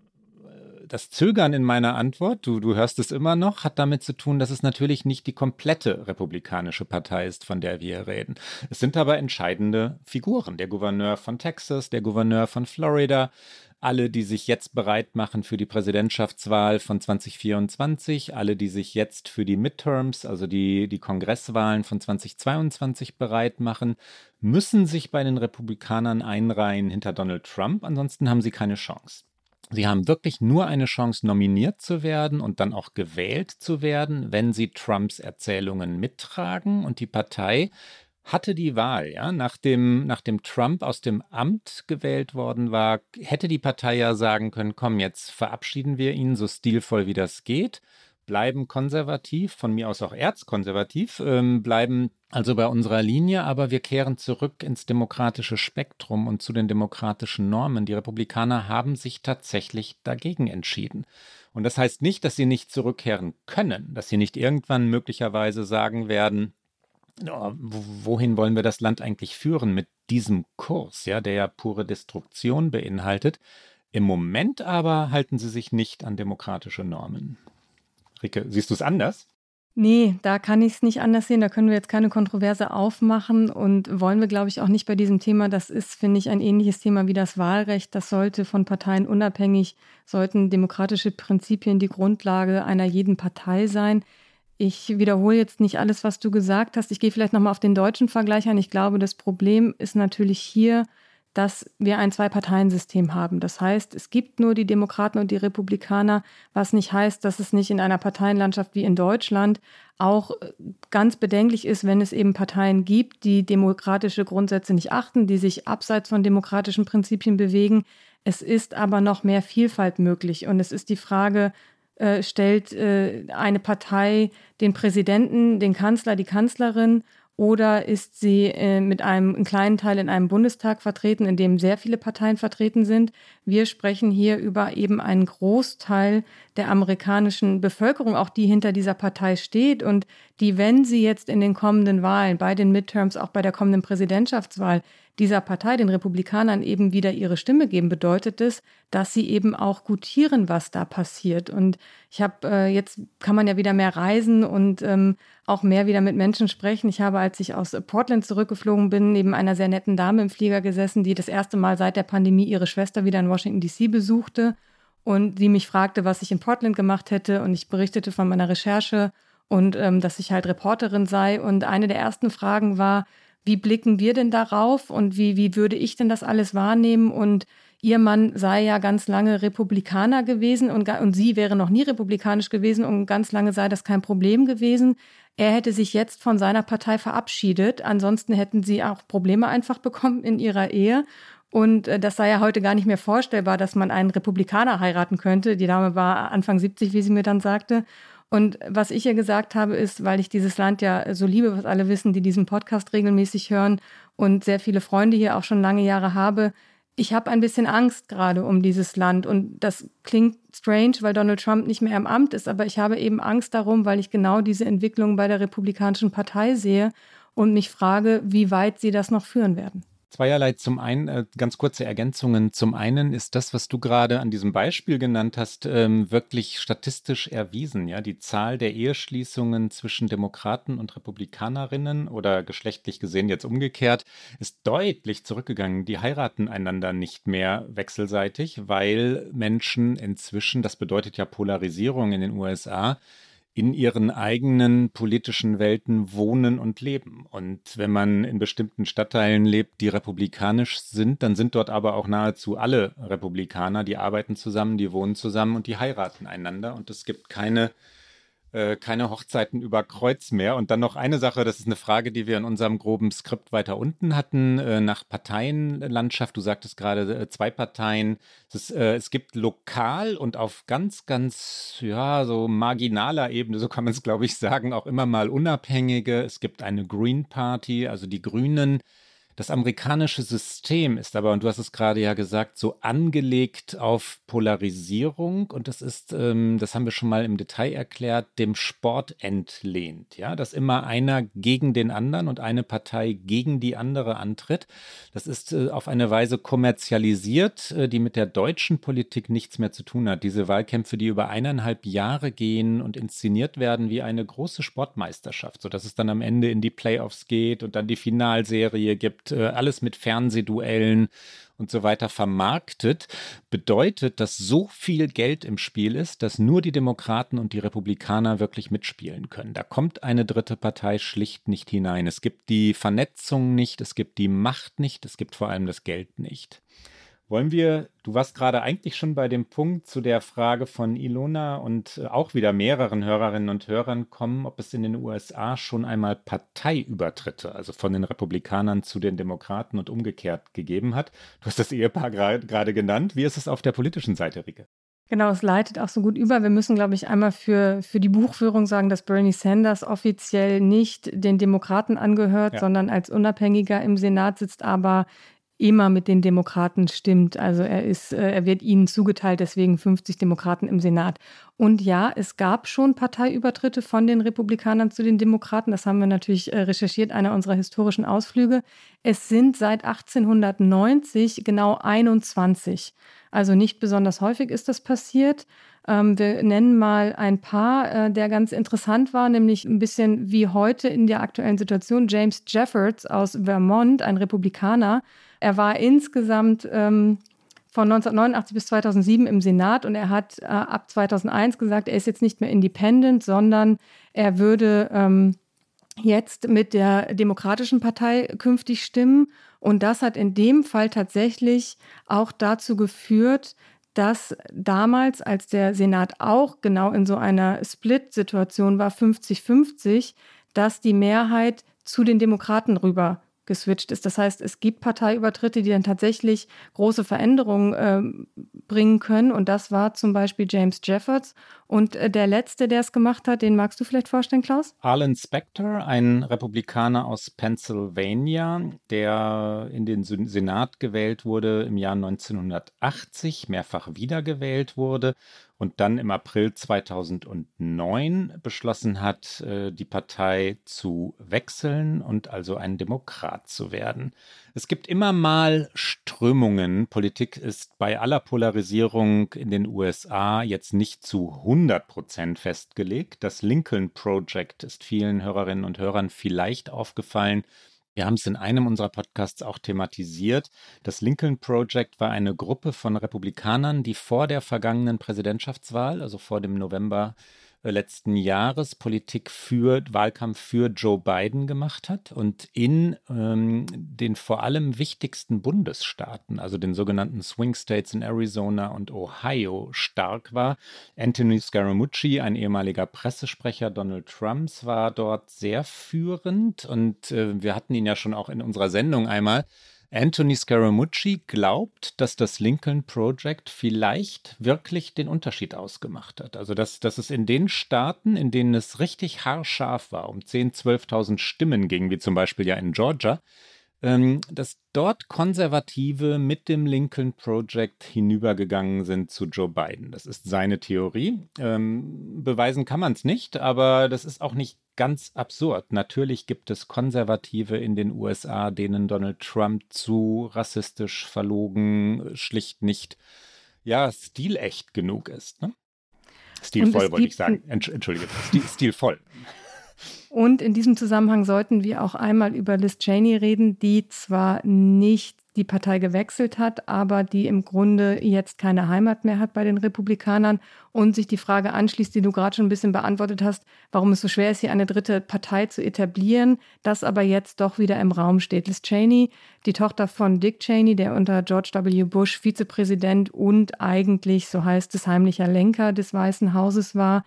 das Zögern in meiner Antwort, du, du hörst es immer noch, hat damit zu tun, dass es natürlich nicht die komplette Republikanische Partei ist, von der wir hier reden. Es sind aber entscheidende Figuren. Der Gouverneur von Texas, der Gouverneur von Florida, alle, die sich jetzt bereit machen für die Präsidentschaftswahl von zwanzig vierundzwanzig, alle, die sich jetzt für die Midterms, also die, die Kongresswahlen von zwanzig zweiundzwanzig bereit machen, müssen sich bei den Republikanern einreihen hinter Donald Trump, ansonsten haben sie keine Chance. Sie haben wirklich nur eine Chance, nominiert zu werden und dann auch gewählt zu werden, wenn sie Trumps Erzählungen mittragen. Und die Partei hatte die Wahl, ja, nachdem, nachdem Trump aus dem Amt gewählt worden war, hätte die Partei ja sagen können, komm, jetzt verabschieden wir ihn so stilvoll wie das geht, bleiben konservativ, von mir aus auch erzkonservativ, ähm, bleiben also bei unserer Linie, aber wir kehren zurück ins demokratische Spektrum und zu den demokratischen Normen. Die Republikaner haben sich tatsächlich dagegen entschieden. Und das heißt nicht, dass sie nicht zurückkehren können, dass sie nicht irgendwann möglicherweise sagen werden, oh, wohin wollen wir das Land eigentlich führen mit diesem Kurs, ja, der ja pure Destruktion beinhaltet. Im Moment aber halten sie sich nicht an demokratische Normen. Rike, siehst du es anders? Nee, da kann ich es nicht anders sehen. Da können wir jetzt keine Kontroverse aufmachen und wollen wir, glaube ich, auch nicht bei diesem Thema. Das ist, finde ich, ein ähnliches Thema wie das Wahlrecht. Das sollte von Parteien unabhängig, sollten demokratische Prinzipien die Grundlage einer jeden Partei sein. Ich wiederhole jetzt nicht alles, was du gesagt hast. Ich gehe vielleicht nochmal auf den deutschen Vergleich ein. Ich glaube, das Problem ist natürlich hier, dass wir ein Zwei-Parteien-System haben. Das heißt, es gibt nur die Demokraten und die Republikaner, was nicht heißt, dass es nicht in einer Parteienlandschaft wie in Deutschland auch ganz bedenklich ist, wenn es eben Parteien gibt, die demokratische Grundsätze nicht achten, die sich abseits von demokratischen Prinzipien bewegen. Es ist aber noch mehr Vielfalt möglich. Und es ist die Frage, äh, stellt äh, eine Partei den Präsidenten, den Kanzler, die Kanzlerin, oder ist sie äh, mit einem, einem kleinen Teil in einem Bundestag vertreten, in dem sehr viele Parteien vertreten sind? Wir sprechen hier über eben einen Großteil der amerikanischen Bevölkerung, auch die hinter dieser Partei steht und die, wenn sie jetzt in den kommenden Wahlen, bei den Midterms, auch bei der kommenden Präsidentschaftswahl, dieser Partei, den Republikanern, eben wieder ihre Stimme geben, bedeutet es, dass sie eben auch gutieren, was da passiert. Und ich habe, äh, jetzt kann man ja wieder mehr reisen und ähm, auch mehr wieder mit Menschen sprechen. Ich habe, als ich aus Portland zurückgeflogen bin, neben einer sehr netten Dame im Flieger gesessen, die das erste Mal seit der Pandemie ihre Schwester wieder in Washington D C besuchte. Und sie mich fragte, was ich in Portland gemacht hätte. Und ich berichtete von meiner Recherche und ähm, dass ich halt Reporterin sei. Und eine der ersten Fragen war, wie blicken wir denn darauf und wie, wie würde ich denn das alles wahrnehmen? Und ihr Mann sei ja ganz lange Republikaner gewesen und, und sie wäre noch nie republikanisch gewesen und ganz lange sei das kein Problem gewesen. Er hätte sich jetzt von seiner Partei verabschiedet. Ansonsten hätten sie auch Probleme einfach bekommen in ihrer Ehe. Und äh, das sei ja heute gar nicht mehr vorstellbar, dass man einen Republikaner heiraten könnte. Die Dame war Anfang siebzig, wie sie mir dann sagte. Und was ich ihr gesagt habe, ist, weil ich dieses Land ja so liebe, was alle wissen, die diesen Podcast regelmäßig hören und sehr viele Freunde hier auch schon lange Jahre habe, ich habe ein bisschen Angst gerade um dieses Land. Und das klingt strange, weil Donald Trump nicht mehr im Amt ist, aber ich habe eben Angst darum, weil ich genau diese Entwicklung bei der Republikanischen Partei sehe und mich frage, wie weit sie das noch führen werden. Zweierlei. Zum einen, äh, ganz kurze Ergänzungen. Zum einen ist das, was du gerade an diesem Beispiel genannt hast, ähm, wirklich statistisch erwiesen. Ja, die Zahl der Eheschließungen zwischen Demokraten und Republikanerinnen oder geschlechtlich gesehen jetzt umgekehrt ist deutlich zurückgegangen. Die heiraten einander nicht mehr wechselseitig, weil Menschen inzwischen, das bedeutet ja Polarisierung in den U S A, in ihren eigenen politischen Welten wohnen und leben. Und wenn man in bestimmten Stadtteilen lebt, die republikanisch sind, dann sind dort aber auch nahezu alle Republikaner, die arbeiten zusammen, die wohnen zusammen und die heiraten einander. Und es gibt keine, äh, keine Hochzeiten über Kreuz mehr. Und dann noch eine Sache, das ist eine Frage, die wir in unserem groben Skript weiter unten hatten, äh, nach Parteienlandschaft. Du sagtest gerade äh, zwei Parteien. Es, ist, äh, es gibt lokal und auf ganz, ganz, ja, so marginaler Ebene, so kann man es, glaube ich, sagen, auch immer mal Unabhängige. Es gibt eine Green Party, also die Grünen. Das amerikanische System ist aber, und du hast es gerade ja gesagt, so angelegt auf Polarisierung und das ist, ähm, das haben wir schon mal im Detail erklärt, dem Sport entlehnt, ja, dass immer einer gegen den anderen und eine Partei gegen die andere antritt. Das ist äh, auf eine Weise kommerzialisiert, äh, die mit der deutschen Politik nichts mehr zu tun hat. Diese Wahlkämpfe, die über eineinhalb Jahre gehen und inszeniert werden wie eine große Sportmeisterschaft, sodass es dann am Ende in die Playoffs geht und dann die Finalserie gibt, alles mit Fernsehduellen und so weiter vermarktet, bedeutet, dass so viel Geld im Spiel ist, dass nur die Demokraten und die Republikaner wirklich mitspielen können. Da kommt eine dritte Partei schlicht nicht hinein. Es gibt die Vernetzung nicht, es gibt die Macht nicht, es gibt vor allem das Geld nicht. Wollen wir, du warst gerade eigentlich schon bei dem Punkt zu der Frage von Ilona und auch wieder mehreren Hörerinnen und Hörern kommen, ob es in den U S A schon einmal Parteiübertritte, also von den Republikanern zu den Demokraten und umgekehrt gegeben hat. Du hast das Ehepaar gerade genannt. Wie ist es auf der politischen Seite, Rike? Genau, es leitet auch so gut über. Wir müssen, glaube ich, einmal für, für die Buchführung sagen, dass Bernie Sanders offiziell nicht den Demokraten angehört, ja, sondern als Unabhängiger im Senat sitzt, aber immer mit den Demokraten stimmt. Also er ist, er wird ihnen zugeteilt, deswegen fünfzig Demokraten im Senat. Und ja, es gab schon Parteiübertritte von den Republikanern zu den Demokraten. Das haben wir natürlich recherchiert, einer unserer historischen Ausflüge. Es sind seit achtzehnhundertneunzig genau einundzwanzig. Also nicht besonders häufig ist das passiert. Wir nennen mal ein paar, der ganz interessant war, nämlich ein bisschen wie heute in der aktuellen Situation. James Jeffords aus Vermont, ein Republikaner. Er war insgesamt ähm, von neunzehnhundertneunundachtzig bis zweitausendsieben im Senat und er hat äh, ab zweitausendeins gesagt, er ist jetzt nicht mehr independent, sondern er würde ähm, jetzt mit der Demokratischen Partei künftig stimmen. Und das hat in dem Fall tatsächlich auch dazu geführt, dass damals, als der Senat auch genau in so einer Split-Situation war, fünfzig fünfzig, dass die Mehrheit zu den Demokraten rüber geswitcht ist. Das heißt, es gibt Parteiübertritte, die dann tatsächlich große Veränderungen äh, bringen können. Und das war zum Beispiel James Jeffords. Und äh, der Letzte, der es gemacht hat, den magst du vielleicht vorstellen, Klaus? Arlen Specter, ein Republikaner aus Pennsylvania, der in den Senat gewählt wurde im Jahr neunzehnhundertachtzig, mehrfach wiedergewählt wurde und dann im April zweitausendneun beschlossen hat, die Partei zu wechseln und also ein Demokrat zu werden. Es gibt immer mal Strömungen. Politik ist bei aller Polarisierung in den U S A jetzt nicht zu hundert Prozent festgelegt. Das Lincoln Project ist vielen Hörerinnen und Hörern vielleicht aufgefallen. Wir haben es in einem unserer Podcasts auch thematisiert. Das Lincoln Project war eine Gruppe von Republikanern, die vor der vergangenen Präsidentschaftswahl, also vor dem November letzten Jahres, Politik für, Wahlkampf für Joe Biden gemacht hat und in ähm, den vor allem wichtigsten Bundesstaaten, also den sogenannten Swing States in Arizona und Ohio, stark war. Anthony Scaramucci, ein ehemaliger Pressesprecher Donald Trumps, war dort sehr führend und äh, wir hatten ihn ja schon auch in unserer Sendung einmal. Anthony Scaramucci glaubt, dass das Lincoln Project vielleicht wirklich den Unterschied ausgemacht hat. Also dass, dass es in den Staaten, in denen es richtig haarscharf war, um zehntausend, zwölftausend Stimmen ging, wie zum Beispiel ja in Georgia, ähm, dass dort Konservative mit dem Lincoln Project hinübergegangen sind zu Joe Biden. Das ist seine Theorie. Ähm, beweisen kann man es nicht, aber das ist auch nicht ganz absurd. Natürlich gibt es Konservative in den U S A, denen Donald Trump zu rassistisch, verlogen, schlicht nicht, ja, stilecht genug ist. Ne? Stilvoll wollte ich sagen. Entsch- Entschuldige, Stil, stilvoll. Und in diesem Zusammenhang sollten wir auch einmal über Liz Cheney reden, die zwar nicht die Partei gewechselt hat, aber die im Grunde jetzt keine Heimat mehr hat bei den Republikanern und sich die Frage anschließt, die du gerade schon ein bisschen beantwortet hast, warum es so schwer ist, hier eine dritte Partei zu etablieren, das aber jetzt doch wieder im Raum steht. Liz Cheney, die Tochter von Dick Cheney, der unter George W. Bush Vizepräsident und eigentlich, so heißt es, heimlicher Lenker des Weißen Hauses war,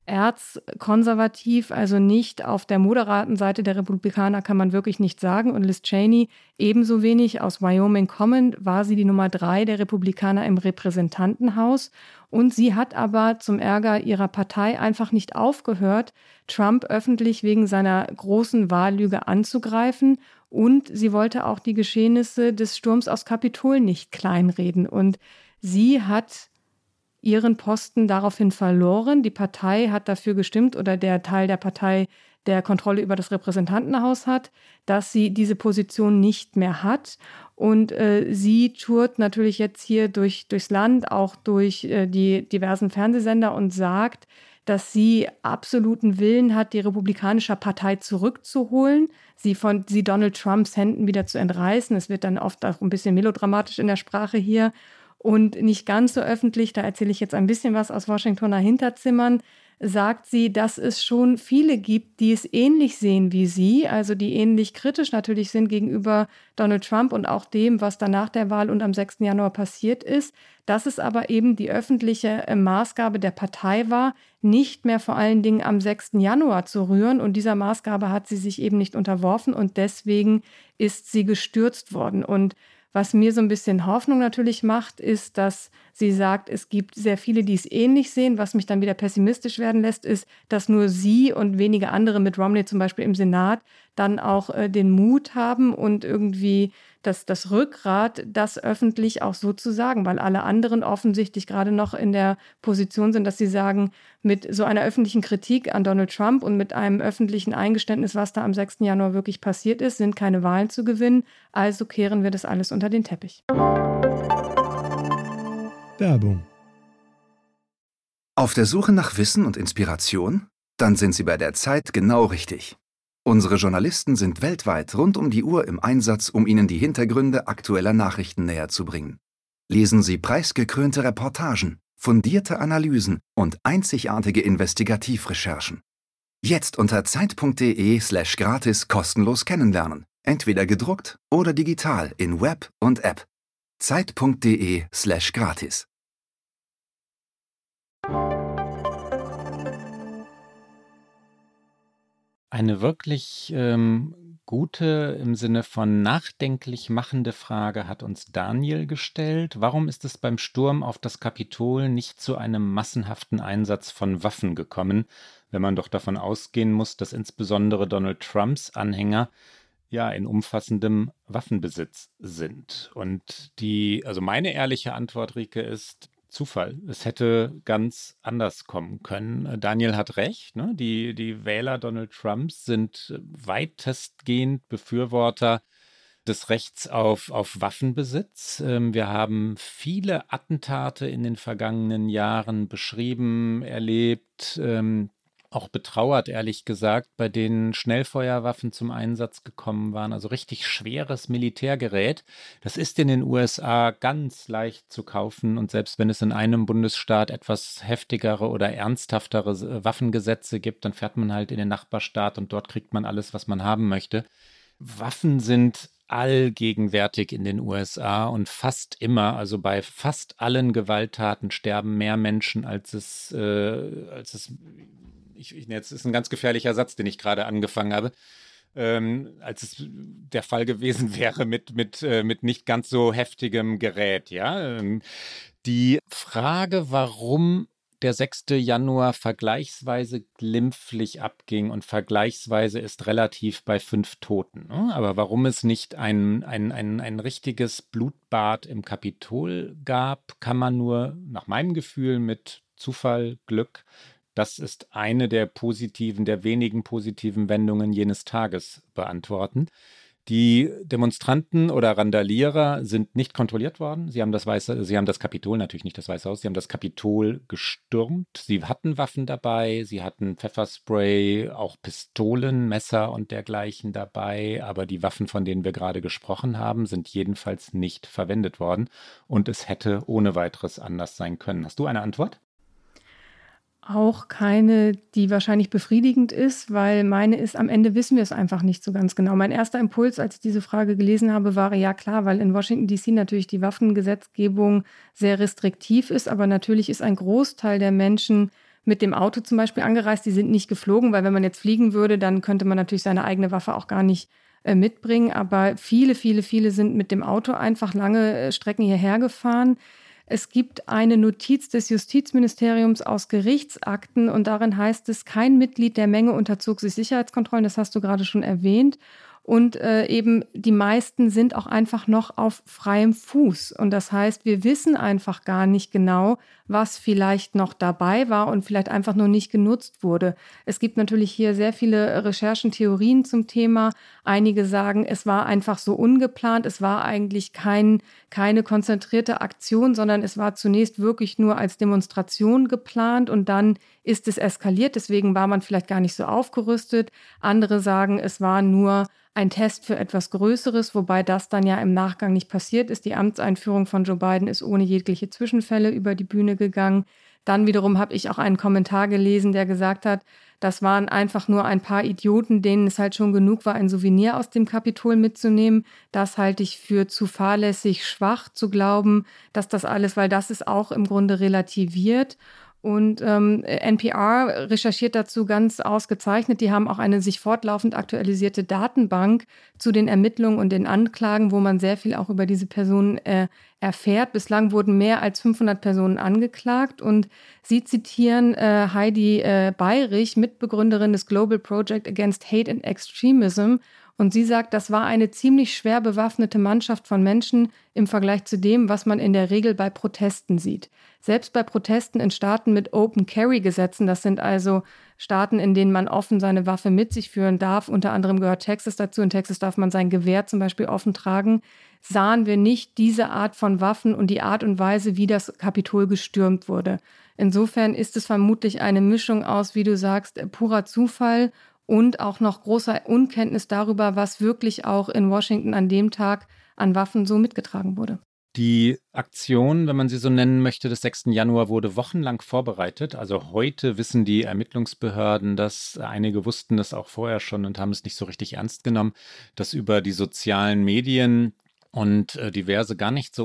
erzkonservativ, also nicht auf der moderaten Seite der Republikaner, kann man wirklich nicht sagen. Und Liz Cheney ebenso wenig. Aus Wyoming kommend war sie die Nummer drei der Republikaner im Repräsentantenhaus. Und sie hat aber zum Ärger ihrer Partei einfach nicht aufgehört, Trump öffentlich wegen seiner großen Wahllüge anzugreifen. Und sie wollte auch die Geschehnisse des Sturms aufs Kapitol nicht kleinreden. Und sie hat ihren Posten daraufhin verloren. Die Partei hat dafür gestimmt oder der Teil der Partei, der Kontrolle über das Repräsentantenhaus hat, dass sie diese Position nicht mehr hat. Und äh, sie tourt natürlich jetzt hier durch, durchs Land, auch durch äh, die diversen Fernsehsender und sagt, dass sie absoluten Willen hat, die Republikanische Partei zurückzuholen, sie von sie Donald Trumps Händen wieder zu entreißen. Es wird dann oft auch ein bisschen melodramatisch in der Sprache hier. Und nicht ganz so öffentlich, da erzähle ich jetzt ein bisschen was aus Washingtoner Hinterzimmern, sagt sie, dass es schon viele gibt, die es ähnlich sehen wie sie, also die ähnlich kritisch natürlich sind gegenüber Donald Trump und auch dem, was dann nach der Wahl und am sechsten Januar passiert ist, dass es aber eben die öffentliche Maßgabe der Partei war, nicht mehr vor allen Dingen am sechsten Januar zu rühren. Und dieser Maßgabe hat sie sich eben nicht unterworfen und deswegen ist sie gestürzt worden. Und was mir so ein bisschen Hoffnung natürlich macht, ist, dass sie sagt, es gibt sehr viele, die es ähnlich sehen. Was mich dann wieder pessimistisch werden lässt, ist, dass nur sie und wenige andere mit Romney zum Beispiel im Senat dann auch äh, den Mut haben und irgendwie das, das Rückgrat, das öffentlich auch so zu sagen, weil alle anderen offensichtlich gerade noch in der Position sind, dass sie sagen, mit so einer öffentlichen Kritik an Donald Trump und mit einem öffentlichen Eingeständnis, was da am sechsten Januar wirklich passiert ist, sind keine Wahlen zu gewinnen. Also kehren wir das alles unter den Teppich. Werbung. Auf der Suche nach Wissen und Inspiration? Dann sind Sie bei der Zeit genau richtig. Unsere Journalisten sind weltweit rund um die Uhr im Einsatz, um Ihnen die Hintergründe aktueller Nachrichten näher zu bringen. Lesen Sie preisgekrönte Reportagen, fundierte Analysen und einzigartige Investigativrecherchen. Jetzt unter zeit.de slash gratis kostenlos kennenlernen. Entweder gedruckt oder digital in Web und App. zeit.de slash gratis. Eine wirklich ähm, gute, im Sinne von nachdenklich machende Frage hat uns Daniel gestellt. Warum ist es beim Sturm auf das Kapitol nicht zu einem massenhaften Einsatz von Waffen gekommen, wenn man doch davon ausgehen muss, dass insbesondere Donald Trumps Anhänger ja in umfassendem Waffenbesitz sind? Und die, also meine ehrliche Antwort, Rike, ist Zufall. Es hätte ganz anders kommen können. Daniel hat recht, ne? Die, die Wähler Donald Trumps sind weitestgehend Befürworter des Rechts auf, auf Waffenbesitz. Ähm, wir haben viele Attentate in den vergangenen Jahren beschrieben, erlebt, ähm, auch betrauert, ehrlich gesagt, bei denen Schnellfeuerwaffen zum Einsatz gekommen waren, also richtig schweres Militärgerät. Das ist in den U S A ganz leicht zu kaufen und selbst wenn es in einem Bundesstaat etwas heftigere oder ernsthaftere Waffengesetze gibt, dann fährt man halt in den Nachbarstaat und dort kriegt man alles, was man haben möchte. Waffen sind allgegenwärtig in den U S A und fast immer, also bei fast allen Gewalttaten sterben mehr Menschen, als es, äh, als es Ich, ich, jetzt ist ein ganz gefährlicher Satz, den ich gerade angefangen habe, ähm, als es der Fall gewesen wäre mit, mit, äh, mit nicht ganz so heftigem Gerät. Ja? Ähm, die Frage, warum der sechste Januar vergleichsweise glimpflich abging und vergleichsweise ist relativ bei fünf Toten. Ne? Aber warum es nicht ein, ein, ein, ein richtiges Blutbad im Kapitol gab, kann man nur nach meinem Gefühl mit Zufall, Glück, das ist eine der positiven, der wenigen positiven Wendungen jenes Tages beantworten. Die Demonstranten oder Randalierer sind nicht kontrolliert worden. Sie haben das Weiße, sie haben das Kapitol, natürlich nicht das Weiße Haus, sie haben das Kapitol gestürmt. Sie hatten Waffen dabei, sie hatten Pfefferspray, auch Pistolen, Messer und dergleichen dabei. Aber die Waffen, von denen wir gerade gesprochen haben, sind jedenfalls nicht verwendet worden. Und es hätte ohne weiteres anders sein können. Hast du eine Antwort? Auch keine, die wahrscheinlich befriedigend ist, weil meine ist, am Ende wissen wir es einfach nicht so ganz genau. Mein erster Impuls, als ich diese Frage gelesen habe, war ja klar, weil in Washington D C natürlich die Waffengesetzgebung sehr restriktiv ist, aber natürlich ist ein Großteil der Menschen mit dem Auto zum Beispiel angereist, die sind nicht geflogen, weil wenn man jetzt fliegen würde, dann könnte man natürlich seine eigene Waffe auch gar nicht äh, mitbringen, aber viele, viele, viele sind mit dem Auto einfach lange äh, Strecken hierher gefahren. Es gibt eine Notiz des Justizministeriums aus Gerichtsakten und darin heißt es, kein Mitglied der Menge unterzog sich Sicherheitskontrollen, das hast du gerade schon erwähnt. Und äh, eben die meisten sind auch einfach noch auf freiem Fuß. Und das heißt, wir wissen einfach gar nicht genau, was vielleicht noch dabei war und vielleicht einfach nur nicht genutzt wurde. Es gibt natürlich hier sehr viele Recherchen, Theorien zum Thema. Einige sagen, es war einfach so ungeplant. Es war eigentlich kein, keine konzentrierte Aktion, sondern es war zunächst wirklich nur als Demonstration geplant und dann ist es eskaliert. Deswegen war man vielleicht gar nicht so aufgerüstet. Andere sagen, es war nur ein Test für etwas Größeres, wobei das dann ja im Nachgang nicht passiert ist. Die Amtseinführung von Joe Biden ist ohne jegliche Zwischenfälle über die Bühne gegangen. Dann wiederum habe ich auch einen Kommentar gelesen, der gesagt hat, das waren einfach nur ein paar Idioten, denen es halt schon genug war, ein Souvenir aus dem Kapitol mitzunehmen. Das halte ich für zu fahrlässig schwach zu glauben, dass das alles, weil das ist auch im Grunde relativiert. Und ähm, N P R recherchiert dazu ganz ausgezeichnet. Die haben auch eine sich fortlaufend aktualisierte Datenbank zu den Ermittlungen und den Anklagen, wo man sehr viel auch über diese Personen äh, erfährt. Bislang wurden mehr als fünfhundert Personen angeklagt und sie zitieren äh, Heidi äh, Beirich, Mitbegründerin des Global Project Against Hate and Extremism. Und sie sagt, das war eine ziemlich schwer bewaffnete Mannschaft von Menschen im Vergleich zu dem, was man in der Regel bei Protesten sieht. Selbst bei Protesten in Staaten mit Open-Carry-Gesetzen, das sind also Staaten, in denen man offen seine Waffe mit sich führen darf, unter anderem gehört Texas dazu, in Texas darf man sein Gewehr zum Beispiel offen tragen, sahen wir nicht diese Art von Waffen und die Art und Weise, wie das Kapitol gestürmt wurde. Insofern ist es vermutlich eine Mischung aus, wie du sagst, purer Zufall und auch noch großer Unkenntnis darüber, was wirklich auch in Washington an dem Tag an Waffen so mitgetragen wurde. Die Aktion, wenn man sie so nennen möchte, des sechsten Januar wurde wochenlang vorbereitet. Also heute wissen die Ermittlungsbehörden das. Einige wussten das auch vorher schon und haben es nicht so richtig ernst genommen, dass über die sozialen Medien und äh, diverse gar nicht so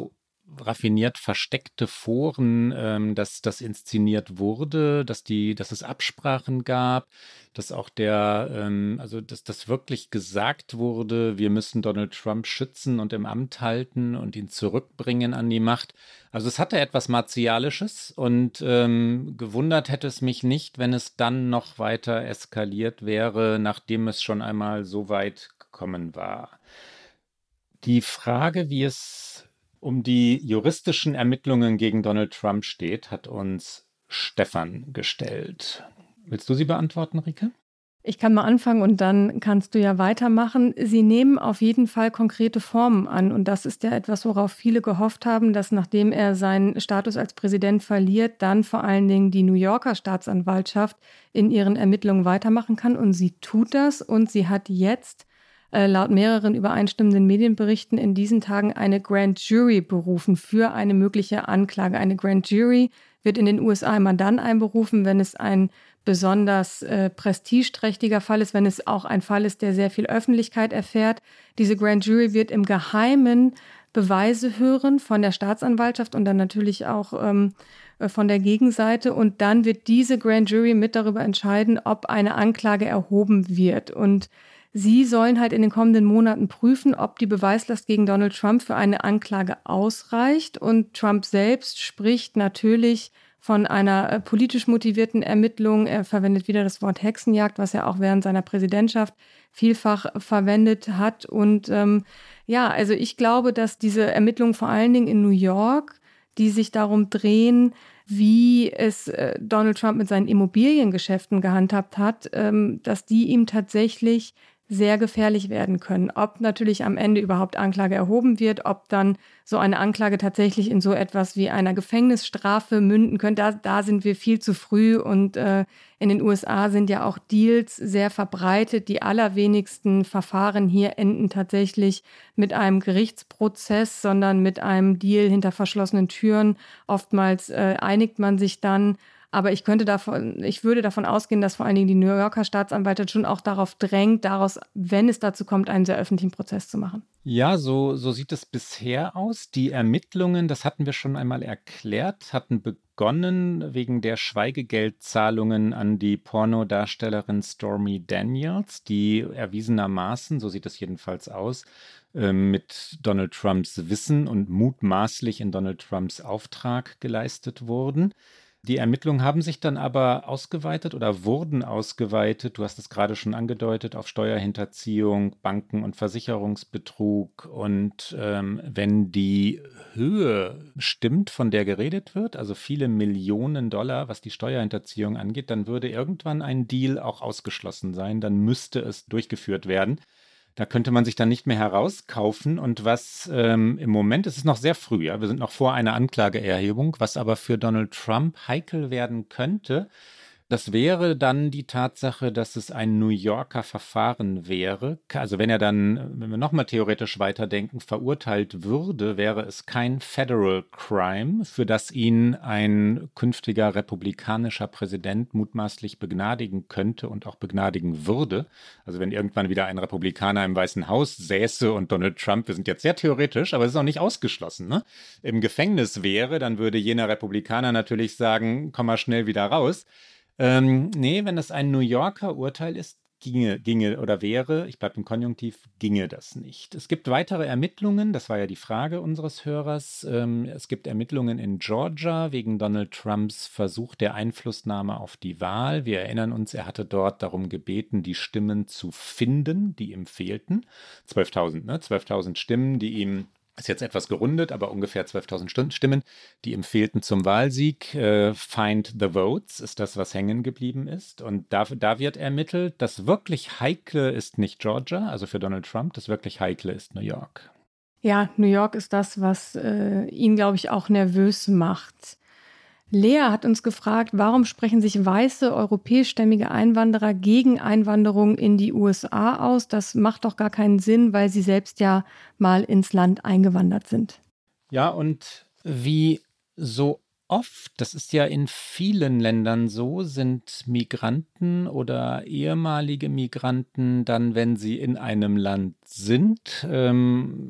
raffiniert versteckte Foren, ähm, dass das inszeniert wurde, dass die, dass es Absprachen gab, dass auch der, ähm, also dass das wirklich gesagt wurde, wir müssen Donald Trump schützen und im Amt halten und ihn zurückbringen an die Macht. Also es hatte etwas Martialisches und ähm, gewundert hätte es mich nicht, wenn es dann noch weiter eskaliert wäre, nachdem es schon einmal so weit gekommen war. Die Frage, wie es um die juristischen Ermittlungen gegen Donald Trump steht, hat uns Stefan gestellt. Willst du sie beantworten, Rike? Ich kann mal anfangen und dann kannst du ja weitermachen. Sie nehmen auf jeden Fall konkrete Formen an und das ist ja etwas, worauf viele gehofft haben, dass nachdem er seinen Status als Präsident verliert, dann vor allen Dingen die New Yorker Staatsanwaltschaft in ihren Ermittlungen weitermachen kann und sie tut das und sie hat jetzt laut mehreren übereinstimmenden Medienberichten in diesen Tagen eine Grand Jury berufen für eine mögliche Anklage. Eine Grand Jury wird in den U S A immer dann einberufen, wenn es ein besonders äh, prestigeträchtiger Fall ist, wenn es auch ein Fall ist, der sehr viel Öffentlichkeit erfährt. Diese Grand Jury wird im Geheimen Beweise hören von der Staatsanwaltschaft und dann natürlich auch ähm, von der Gegenseite. Und dann wird diese Grand Jury mit darüber entscheiden, ob eine Anklage erhoben wird. Und sie sollen halt in den kommenden Monaten prüfen, ob die Beweislast gegen Donald Trump für eine Anklage ausreicht. Und Trump selbst spricht natürlich von einer äh, politisch motivierten Ermittlung. Er verwendet wieder das Wort Hexenjagd, was er auch während seiner Präsidentschaft vielfach verwendet hat. Und ähm, ja, also ich glaube, dass diese Ermittlungen vor allen Dingen in New York, die sich darum drehen, wie es äh, Donald Trump mit seinen Immobiliengeschäften gehandhabt hat, ähm, dass die ihm tatsächlich sehr gefährlich werden können. Ob natürlich am Ende überhaupt Anklage erhoben wird, ob dann so eine Anklage tatsächlich in so etwas wie einer Gefängnisstrafe münden könnte, da, da sind wir viel zu früh und äh, in den U S A sind ja auch Deals sehr verbreitet. Die allerwenigsten Verfahren hier enden tatsächlich mit einem Gerichtsprozess, sondern mit einem Deal hinter verschlossenen Türen. Oftmals äh, einigt man sich dann. Aber ich könnte davon, ich würde davon ausgehen, dass vor allen Dingen die New Yorker Staatsanwaltschaft schon auch darauf drängt, daraus, wenn es dazu kommt, einen sehr öffentlichen Prozess zu machen. Ja, so, so sieht es bisher aus. Die Ermittlungen, das hatten wir schon einmal erklärt, hatten begonnen wegen der Schweigegeldzahlungen an die Pornodarstellerin Stormy Daniels, die erwiesenermaßen, so sieht es jedenfalls aus, mit Donald Trumps Wissen und mutmaßlich in Donald Trumps Auftrag geleistet wurden. Die Ermittlungen haben sich dann aber ausgeweitet oder wurden ausgeweitet, du hast es gerade schon angedeutet, auf Steuerhinterziehung, Banken- und Versicherungsbetrug. Und ähm, wenn die Höhe stimmt, von der geredet wird, also viele Millionen Dollar, was die Steuerhinterziehung angeht, dann würde irgendwann ein Deal auch ausgeschlossen sein, dann müsste es durchgeführt werden. Da könnte man sich dann nicht mehr herauskaufen und was ähm, im Moment, es ist noch sehr früh, ja, wir sind noch vor einer Anklageerhebung, was aber für Donald Trump heikel werden könnte, das wäre dann die Tatsache, dass es ein New Yorker Verfahren wäre. Also wenn er dann, wenn wir nochmal theoretisch weiterdenken, verurteilt würde, wäre es kein Federal Crime, für das ihn ein künftiger republikanischer Präsident mutmaßlich begnadigen könnte und auch begnadigen würde. Also wenn irgendwann wieder ein Republikaner im Weißen Haus säße und Donald Trump, wir sind jetzt sehr theoretisch, aber es ist auch nicht ausgeschlossen, ne? Im Gefängnis wäre, dann würde jener Republikaner natürlich sagen, komm mal schnell wieder raus. Ähm, nee, wenn das ein New Yorker Urteil ist, ginge, ginge oder wäre, ich bleibe im Konjunktiv, ginge das nicht. Es gibt weitere Ermittlungen, das war ja die Frage unseres Hörers. Ähm, es gibt Ermittlungen in Georgia wegen Donald Trumps Versuch der Einflussnahme auf die Wahl. Wir erinnern uns, er hatte dort darum gebeten, die Stimmen zu finden, die ihm fehlten. zwölftausend, ne? zwölftausend Stimmen, die ihm ist jetzt etwas gerundet, aber ungefähr zwölftausend Stimmen, die ihm fehlten zum Wahlsieg. Äh, Find the Votes ist das, was hängen geblieben ist. Und da, da wird ermittelt, das wirklich Heikle ist nicht Georgia, also für Donald Trump, das wirklich Heikle ist New York. Ja, New York ist das, was äh, ihn, glaube ich, auch nervös macht. Lea hat uns gefragt, warum sprechen sich weiße, europäischstämmige Einwanderer gegen Einwanderung in die U S A aus? Das macht doch gar keinen Sinn, weil sie selbst ja mal ins Land eingewandert sind. Ja, und wie so oft, das ist ja in vielen Ländern so, sind Migranten oder ehemalige Migranten dann, wenn sie in einem Land sind, ähm,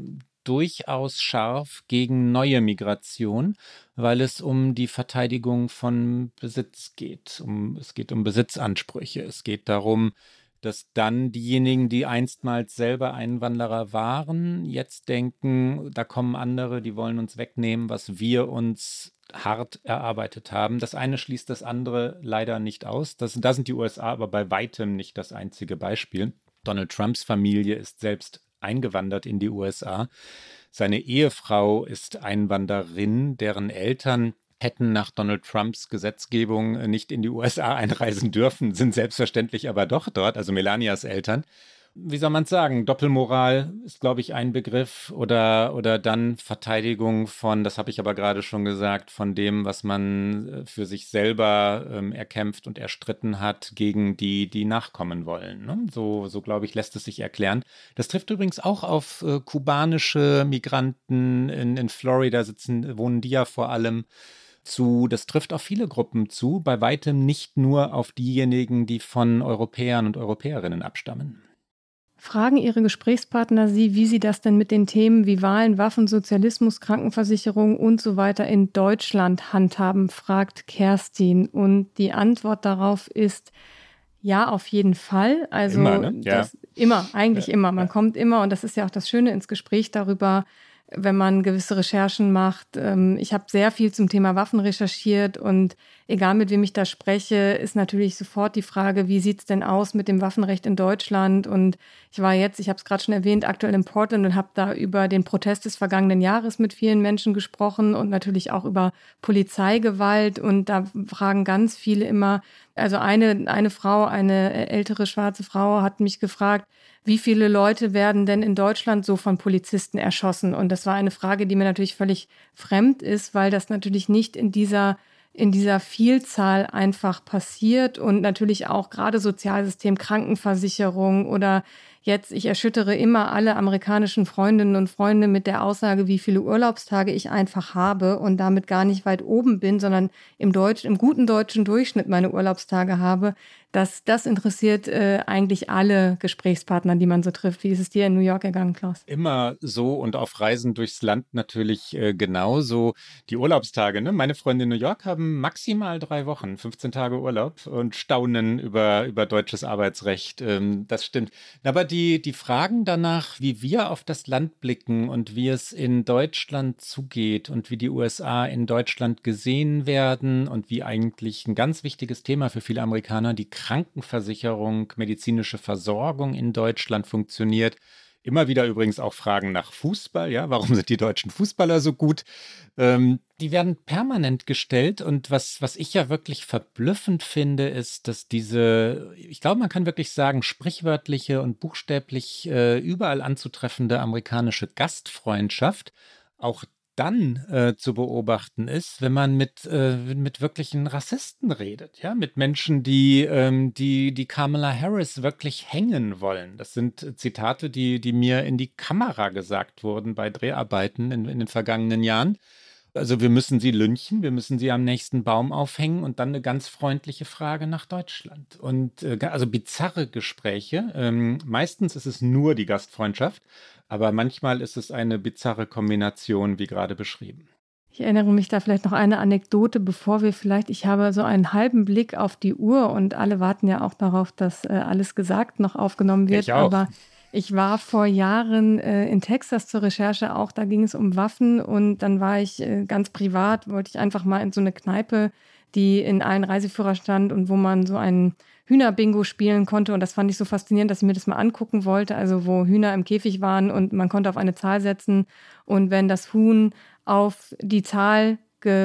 durchaus scharf gegen neue Migration, weil es um die Verteidigung von Besitz geht. Um, es geht um Besitzansprüche. Es geht darum, dass dann diejenigen, die einstmals selber Einwanderer waren, jetzt denken, da kommen andere, die wollen uns wegnehmen, was wir uns hart erarbeitet haben. Das eine schließt das andere leider nicht aus. Das, da sind die U S A aber bei weitem nicht das einzige Beispiel. Donald Trumps Familie ist selbst eingewandert in die U S A. Seine Ehefrau ist Einwanderin, deren Eltern hätten nach Donald Trumps Gesetzgebung nicht in die U S A einreisen dürfen, sind selbstverständlich aber doch dort, also Melanias Eltern. Wie soll man es sagen? Doppelmoral ist, glaube ich, ein Begriff oder, oder dann Verteidigung von, das habe ich aber gerade schon gesagt, von dem, was man für sich selber ähm, erkämpft und erstritten hat gegen die, die nachkommen wollen. Ne? So, so, glaube ich, lässt es sich erklären. Das trifft übrigens auch auf äh, kubanische Migranten in, in Florida sitzen, wohnen die ja vor allem zu. Das trifft auf viele Gruppen zu, bei weitem nicht nur auf diejenigen, die von Europäern und Europäerinnen abstammen. Fragen Ihre Gesprächspartner Sie, wie Sie das denn mit den Themen wie Wahlen, Waffen, Sozialismus, Krankenversicherung und so weiter in Deutschland handhaben, fragt Kerstin. Und die Antwort darauf ist ja, auf jeden Fall. Also immer, ne? Ja. Das, immer, eigentlich ja, immer. Man ja. kommt immer, und das ist ja auch das Schöne, ins Gespräch darüber, wenn man gewisse Recherchen macht. Ich habe sehr viel zum Thema Waffen recherchiert und egal mit wem ich da spreche, ist natürlich sofort die Frage, wie sieht es denn aus mit dem Waffenrecht in Deutschland? Und ich war jetzt, ich habe es gerade schon erwähnt, aktuell in Portland und habe da über den Protest des vergangenen Jahres mit vielen Menschen gesprochen und natürlich auch über Polizeigewalt. Und da fragen ganz viele immer, also eine, eine Frau, eine ältere schwarze Frau hat mich gefragt, wie viele Leute werden denn in Deutschland so von Polizisten erschossen? Und das war eine Frage, die mir natürlich völlig fremd ist, weil das natürlich nicht in dieser, in dieser Vielzahl einfach passiert und natürlich auch gerade Sozialsystem, Krankenversicherung oder jetzt, ich erschüttere immer alle amerikanischen Freundinnen und Freunde mit der Aussage, wie viele Urlaubstage ich einfach habe und damit gar nicht weit oben bin, sondern im Deutsch, im guten deutschen Durchschnitt meine Urlaubstage habe. Das, das interessiert äh, eigentlich alle Gesprächspartner, die man so trifft. Wie ist es dir in New York ergangen, Klaus? Immer so und auf Reisen durchs Land natürlich äh, genauso. Die Urlaubstage, ne? Meine Freunde in New York haben maximal drei Wochen, fünfzehn Tage Urlaub und staunen über, über deutsches Arbeitsrecht. Ähm, das stimmt. Aber die, die Fragen danach, wie wir auf das Land blicken und wie es in Deutschland zugeht und wie die U S A in Deutschland gesehen werden und wie eigentlich ein ganz wichtiges Thema für viele Amerikaner, die Krankenversicherung, medizinische Versorgung in Deutschland funktioniert. Immer wieder übrigens auch Fragen nach Fußball, ja, warum sind die deutschen Fußballer so gut? Ähm, die werden permanent gestellt und was, was ich ja wirklich verblüffend finde, ist, dass diese, ich glaube, man kann wirklich sagen, sprichwörtliche und buchstäblich äh, überall anzutreffende amerikanische Gastfreundschaft auch dann äh, zu beobachten ist, wenn man mit, äh, mit wirklichen Rassisten redet, ja, mit Menschen, die, ähm, die, die Kamala Harris wirklich hängen wollen. Das sind Zitate, die, die mir in die Kamera gesagt wurden bei Dreharbeiten in, in den vergangenen Jahren. Also wir müssen sie lynchen, wir müssen sie am nächsten Baum aufhängen und dann eine ganz freundliche Frage nach Deutschland. Und äh, also bizarre Gespräche. Ähm, meistens ist es nur die Gastfreundschaft, aber manchmal ist es eine bizarre Kombination, wie gerade beschrieben. Ich erinnere mich da vielleicht noch eine Anekdote, bevor wir vielleicht, ich habe so einen halben Blick auf die Uhr und alle warten ja auch darauf, dass äh, alles gesagt noch aufgenommen wird. Ich auch. Aber ich war vor Jahren äh, in Texas zur Recherche auch, da ging es um Waffen und dann war ich äh, ganz privat, wollte ich einfach mal in so eine Kneipe, die in allen Reiseführern stand und wo man so ein Hühnerbingo spielen konnte und das fand ich so faszinierend, dass ich mir das mal angucken wollte, also wo Hühner im Käfig waren und man konnte auf eine Zahl setzen und wenn das Huhn auf die Zahl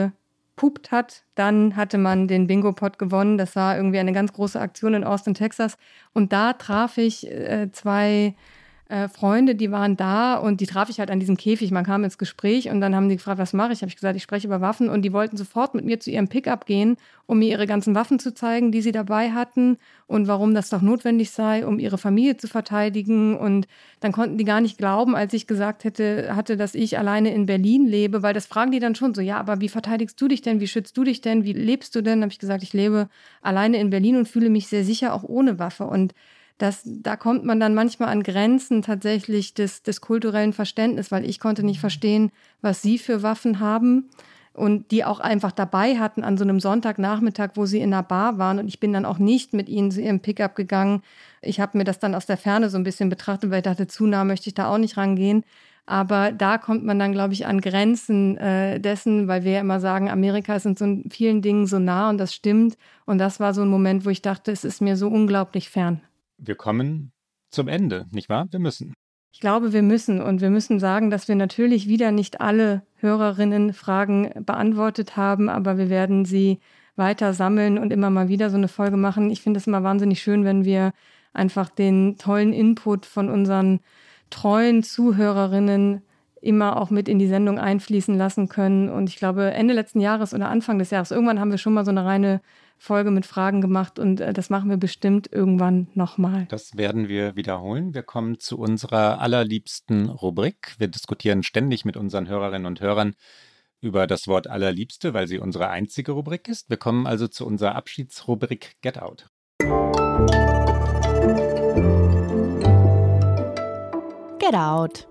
gepupt hat, dann hatte man den Bingo-Pot gewonnen. Das war irgendwie eine ganz große Aktion in Austin, Texas. Und da traf ich äh, zwei äh, Freunde, die waren da und die traf ich halt an diesem Käfig. Man kam ins Gespräch und dann haben die gefragt, was mache ich? Habe ich gesagt, ich spreche über Waffen und die wollten sofort mit mir zu ihrem Pickup gehen, um mir ihre ganzen Waffen zu zeigen, die sie dabei hatten und warum das doch notwendig sei, um ihre Familie zu verteidigen. Und dann konnten die gar nicht glauben, als ich gesagt hätte, hatte, dass ich alleine in Berlin lebe, weil das fragen die dann schon so, ja, aber wie verteidigst du dich denn? Wie schützt du dich denn? Wie lebst du denn? Habe ich gesagt, ich lebe alleine in Berlin und fühle mich sehr sicher, auch ohne Waffe. Und Das, da kommt man dann manchmal an Grenzen tatsächlich des, des kulturellen Verständnisses, weil ich konnte nicht verstehen, was sie für Waffen haben und die auch einfach dabei hatten an so einem Sonntagnachmittag, wo sie in einer Bar waren. Und ich bin dann auch nicht mit ihnen zu ihrem Pickup gegangen. Ich habe mir das dann aus der Ferne so ein bisschen betrachtet, weil ich dachte, zu nah möchte ich da auch nicht rangehen. Aber da kommt man dann, glaube ich, an Grenzen äh, dessen, weil wir ja immer sagen, Amerika ist in so vielen Dingen so nah und das stimmt. Und das war so ein Moment, wo ich dachte, es ist mir so unglaublich fern. Wir kommen zum Ende, nicht wahr? Wir müssen. Ich glaube, wir müssen. Und wir müssen sagen, dass wir natürlich wieder nicht alle Hörerinnen-Fragen beantwortet haben, aber wir werden sie weiter sammeln und immer mal wieder so eine Folge machen. Ich finde es immer wahnsinnig schön, wenn wir einfach den tollen Input von unseren treuen Zuhörerinnen immer auch mit in die Sendung einfließen lassen können. Und ich glaube, Ende letzten Jahres oder Anfang des Jahres, irgendwann haben wir schon mal so eine reine Folge mit Fragen gemacht und äh, das machen wir bestimmt irgendwann nochmal. Das werden wir wiederholen. Wir kommen zu unserer allerliebsten Rubrik. Wir diskutieren ständig mit unseren Hörerinnen und Hörern über das Wort Allerliebste, weil sie unsere einzige Rubrik ist. Wir kommen also zu unserer Abschiedsrubrik Get Out. Get Out.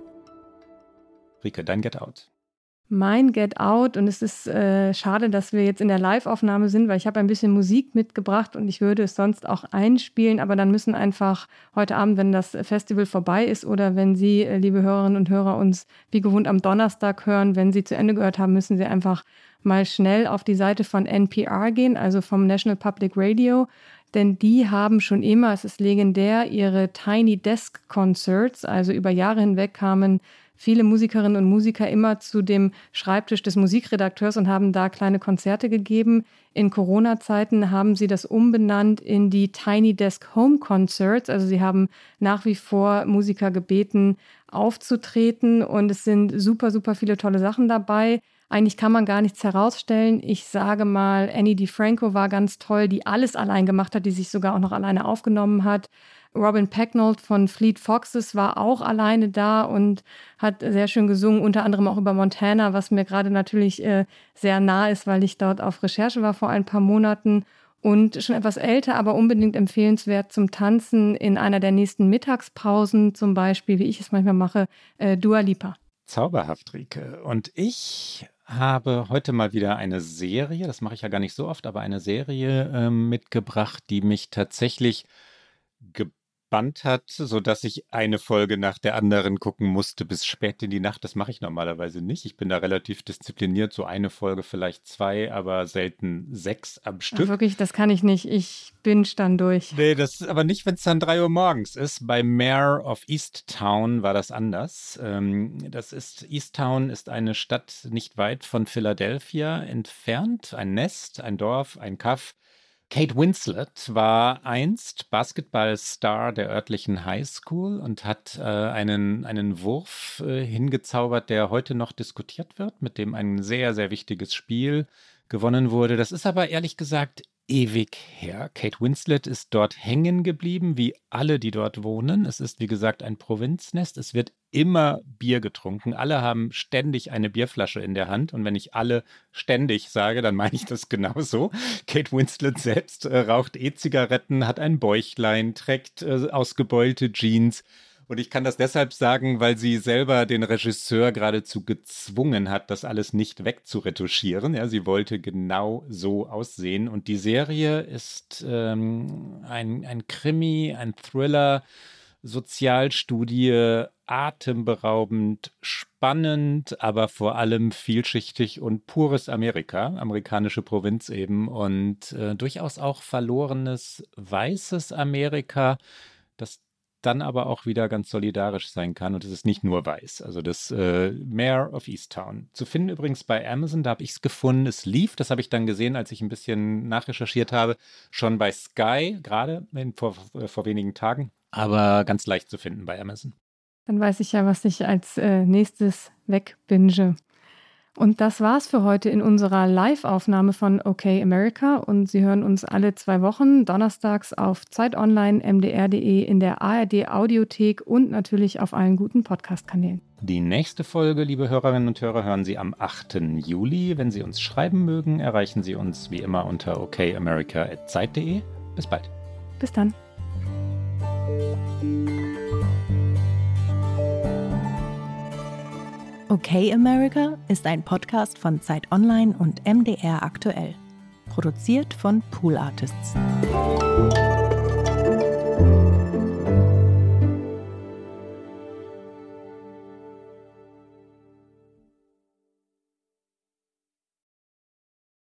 Rike, dein Get Out. Mein Get Out, und es ist äh, schade, dass wir jetzt in der Live-Aufnahme sind, weil ich habe ein bisschen Musik mitgebracht und ich würde es sonst auch einspielen, aber dann müssen einfach heute Abend, wenn das Festival vorbei ist oder wenn Sie, äh, liebe Hörerinnen und Hörer, uns wie gewohnt am Donnerstag hören, wenn Sie zu Ende gehört haben, müssen Sie einfach mal schnell auf die Seite von N P R gehen, also vom National Public Radio, denn die haben schon immer, es ist legendär, ihre Tiny Desk Concerts, also über Jahre hinweg kamen viele Musikerinnen und Musiker immer zu dem Schreibtisch des Musikredakteurs und haben da kleine Konzerte gegeben. In Corona-Zeiten haben sie das umbenannt in die Tiny Desk Home Concerts. Also sie haben nach wie vor Musiker gebeten, aufzutreten und es sind super, super viele tolle Sachen dabei. Eigentlich kann man gar nichts herausstellen. Ich sage mal, Annie DiFranco war ganz toll, die alles allein gemacht hat, die sich sogar auch noch alleine aufgenommen hat. Robin Pecknold von Fleet Foxes war auch alleine da und hat sehr schön gesungen, unter anderem auch über Montana, was mir gerade natürlich äh, sehr nah ist, weil ich dort auf Recherche war vor ein paar Monaten. Und schon etwas älter, aber unbedingt empfehlenswert zum Tanzen in einer der nächsten Mittagspausen, zum Beispiel, wie ich es manchmal mache, äh, Dua Lipa. Zauberhaft, Rike. Und ich habe heute mal wieder eine Serie, das mache ich ja gar nicht so oft, aber eine Serie äh, mitgebracht, die mich tatsächlich gebannt hat, sodass ich eine Folge nach der anderen gucken musste bis spät in die Nacht. Das mache ich normalerweise nicht. Ich bin da relativ diszipliniert, so eine Folge, vielleicht zwei, aber selten sechs am Stück. Ach, wirklich, das kann ich nicht. Ich binge dann durch. Nee, das aber nicht, wenn es dann drei Uhr morgens ist. Bei Mare of Easttown war das anders. Ähm, das ist, Easttown ist eine Stadt nicht weit von Philadelphia entfernt. Ein Nest, ein Dorf, ein Kaff. Kate Winslet war einst Basketballstar der örtlichen Highschool und hat äh, einen, einen Wurf äh, hingezaubert, der heute noch diskutiert wird, mit dem ein sehr, sehr wichtiges Spiel gewonnen wurde. Das ist aber ehrlich gesagt ewig her. Kate Winslet ist dort hängen geblieben, wie alle, die dort wohnen. Es ist, wie gesagt, ein Provinznest. Es wird immer Bier getrunken. Alle haben ständig eine Bierflasche in der Hand. Und wenn ich alle ständig sage, dann meine ich das genauso. Kate Winslet selbst äh, raucht E-Zigaretten, hat ein Bäuchlein, trägt äh, ausgebeulte Jeans. Und ich kann das deshalb sagen, weil sie selber den Regisseur geradezu gezwungen hat, das alles nicht wegzuretuschieren. Ja, sie wollte genau so aussehen. Und die Serie ist ähm, ein, ein Krimi, ein Thriller, Sozialstudie, atemberaubend, spannend, aber vor allem vielschichtig und pures Amerika, amerikanische Provinz eben. Und äh, durchaus auch verlorenes, weißes Amerika, das dann aber auch wieder ganz solidarisch sein kann. Und es ist nicht nur weiß. Also das äh, Mare of Easttown. Zu finden übrigens bei Amazon, da habe ich es gefunden. Es lief, das habe ich dann gesehen, als ich ein bisschen nachrecherchiert habe, schon bei Sky, gerade vor, vor wenigen Tagen. Aber ganz leicht zu finden bei Amazon. Dann weiß ich ja, was ich als äh, nächstes wegbinge. Und das war's für heute in unserer Live-Aufnahme von OK America. Und Sie hören uns alle zwei Wochen donnerstags auf Zeit Online, M D R punkt de, in der A R D-Audiothek und natürlich auf allen guten Podcast-Kanälen. Die nächste Folge, liebe Hörerinnen und Hörer, hören Sie am achten Juli. Wenn Sie uns schreiben mögen, erreichen Sie uns wie immer unter okamerica at zeit punkt de. Bis bald. Bis dann. Okay America ist ein Podcast von Zeit Online und M D R aktuell. Produziert von Pool Artists.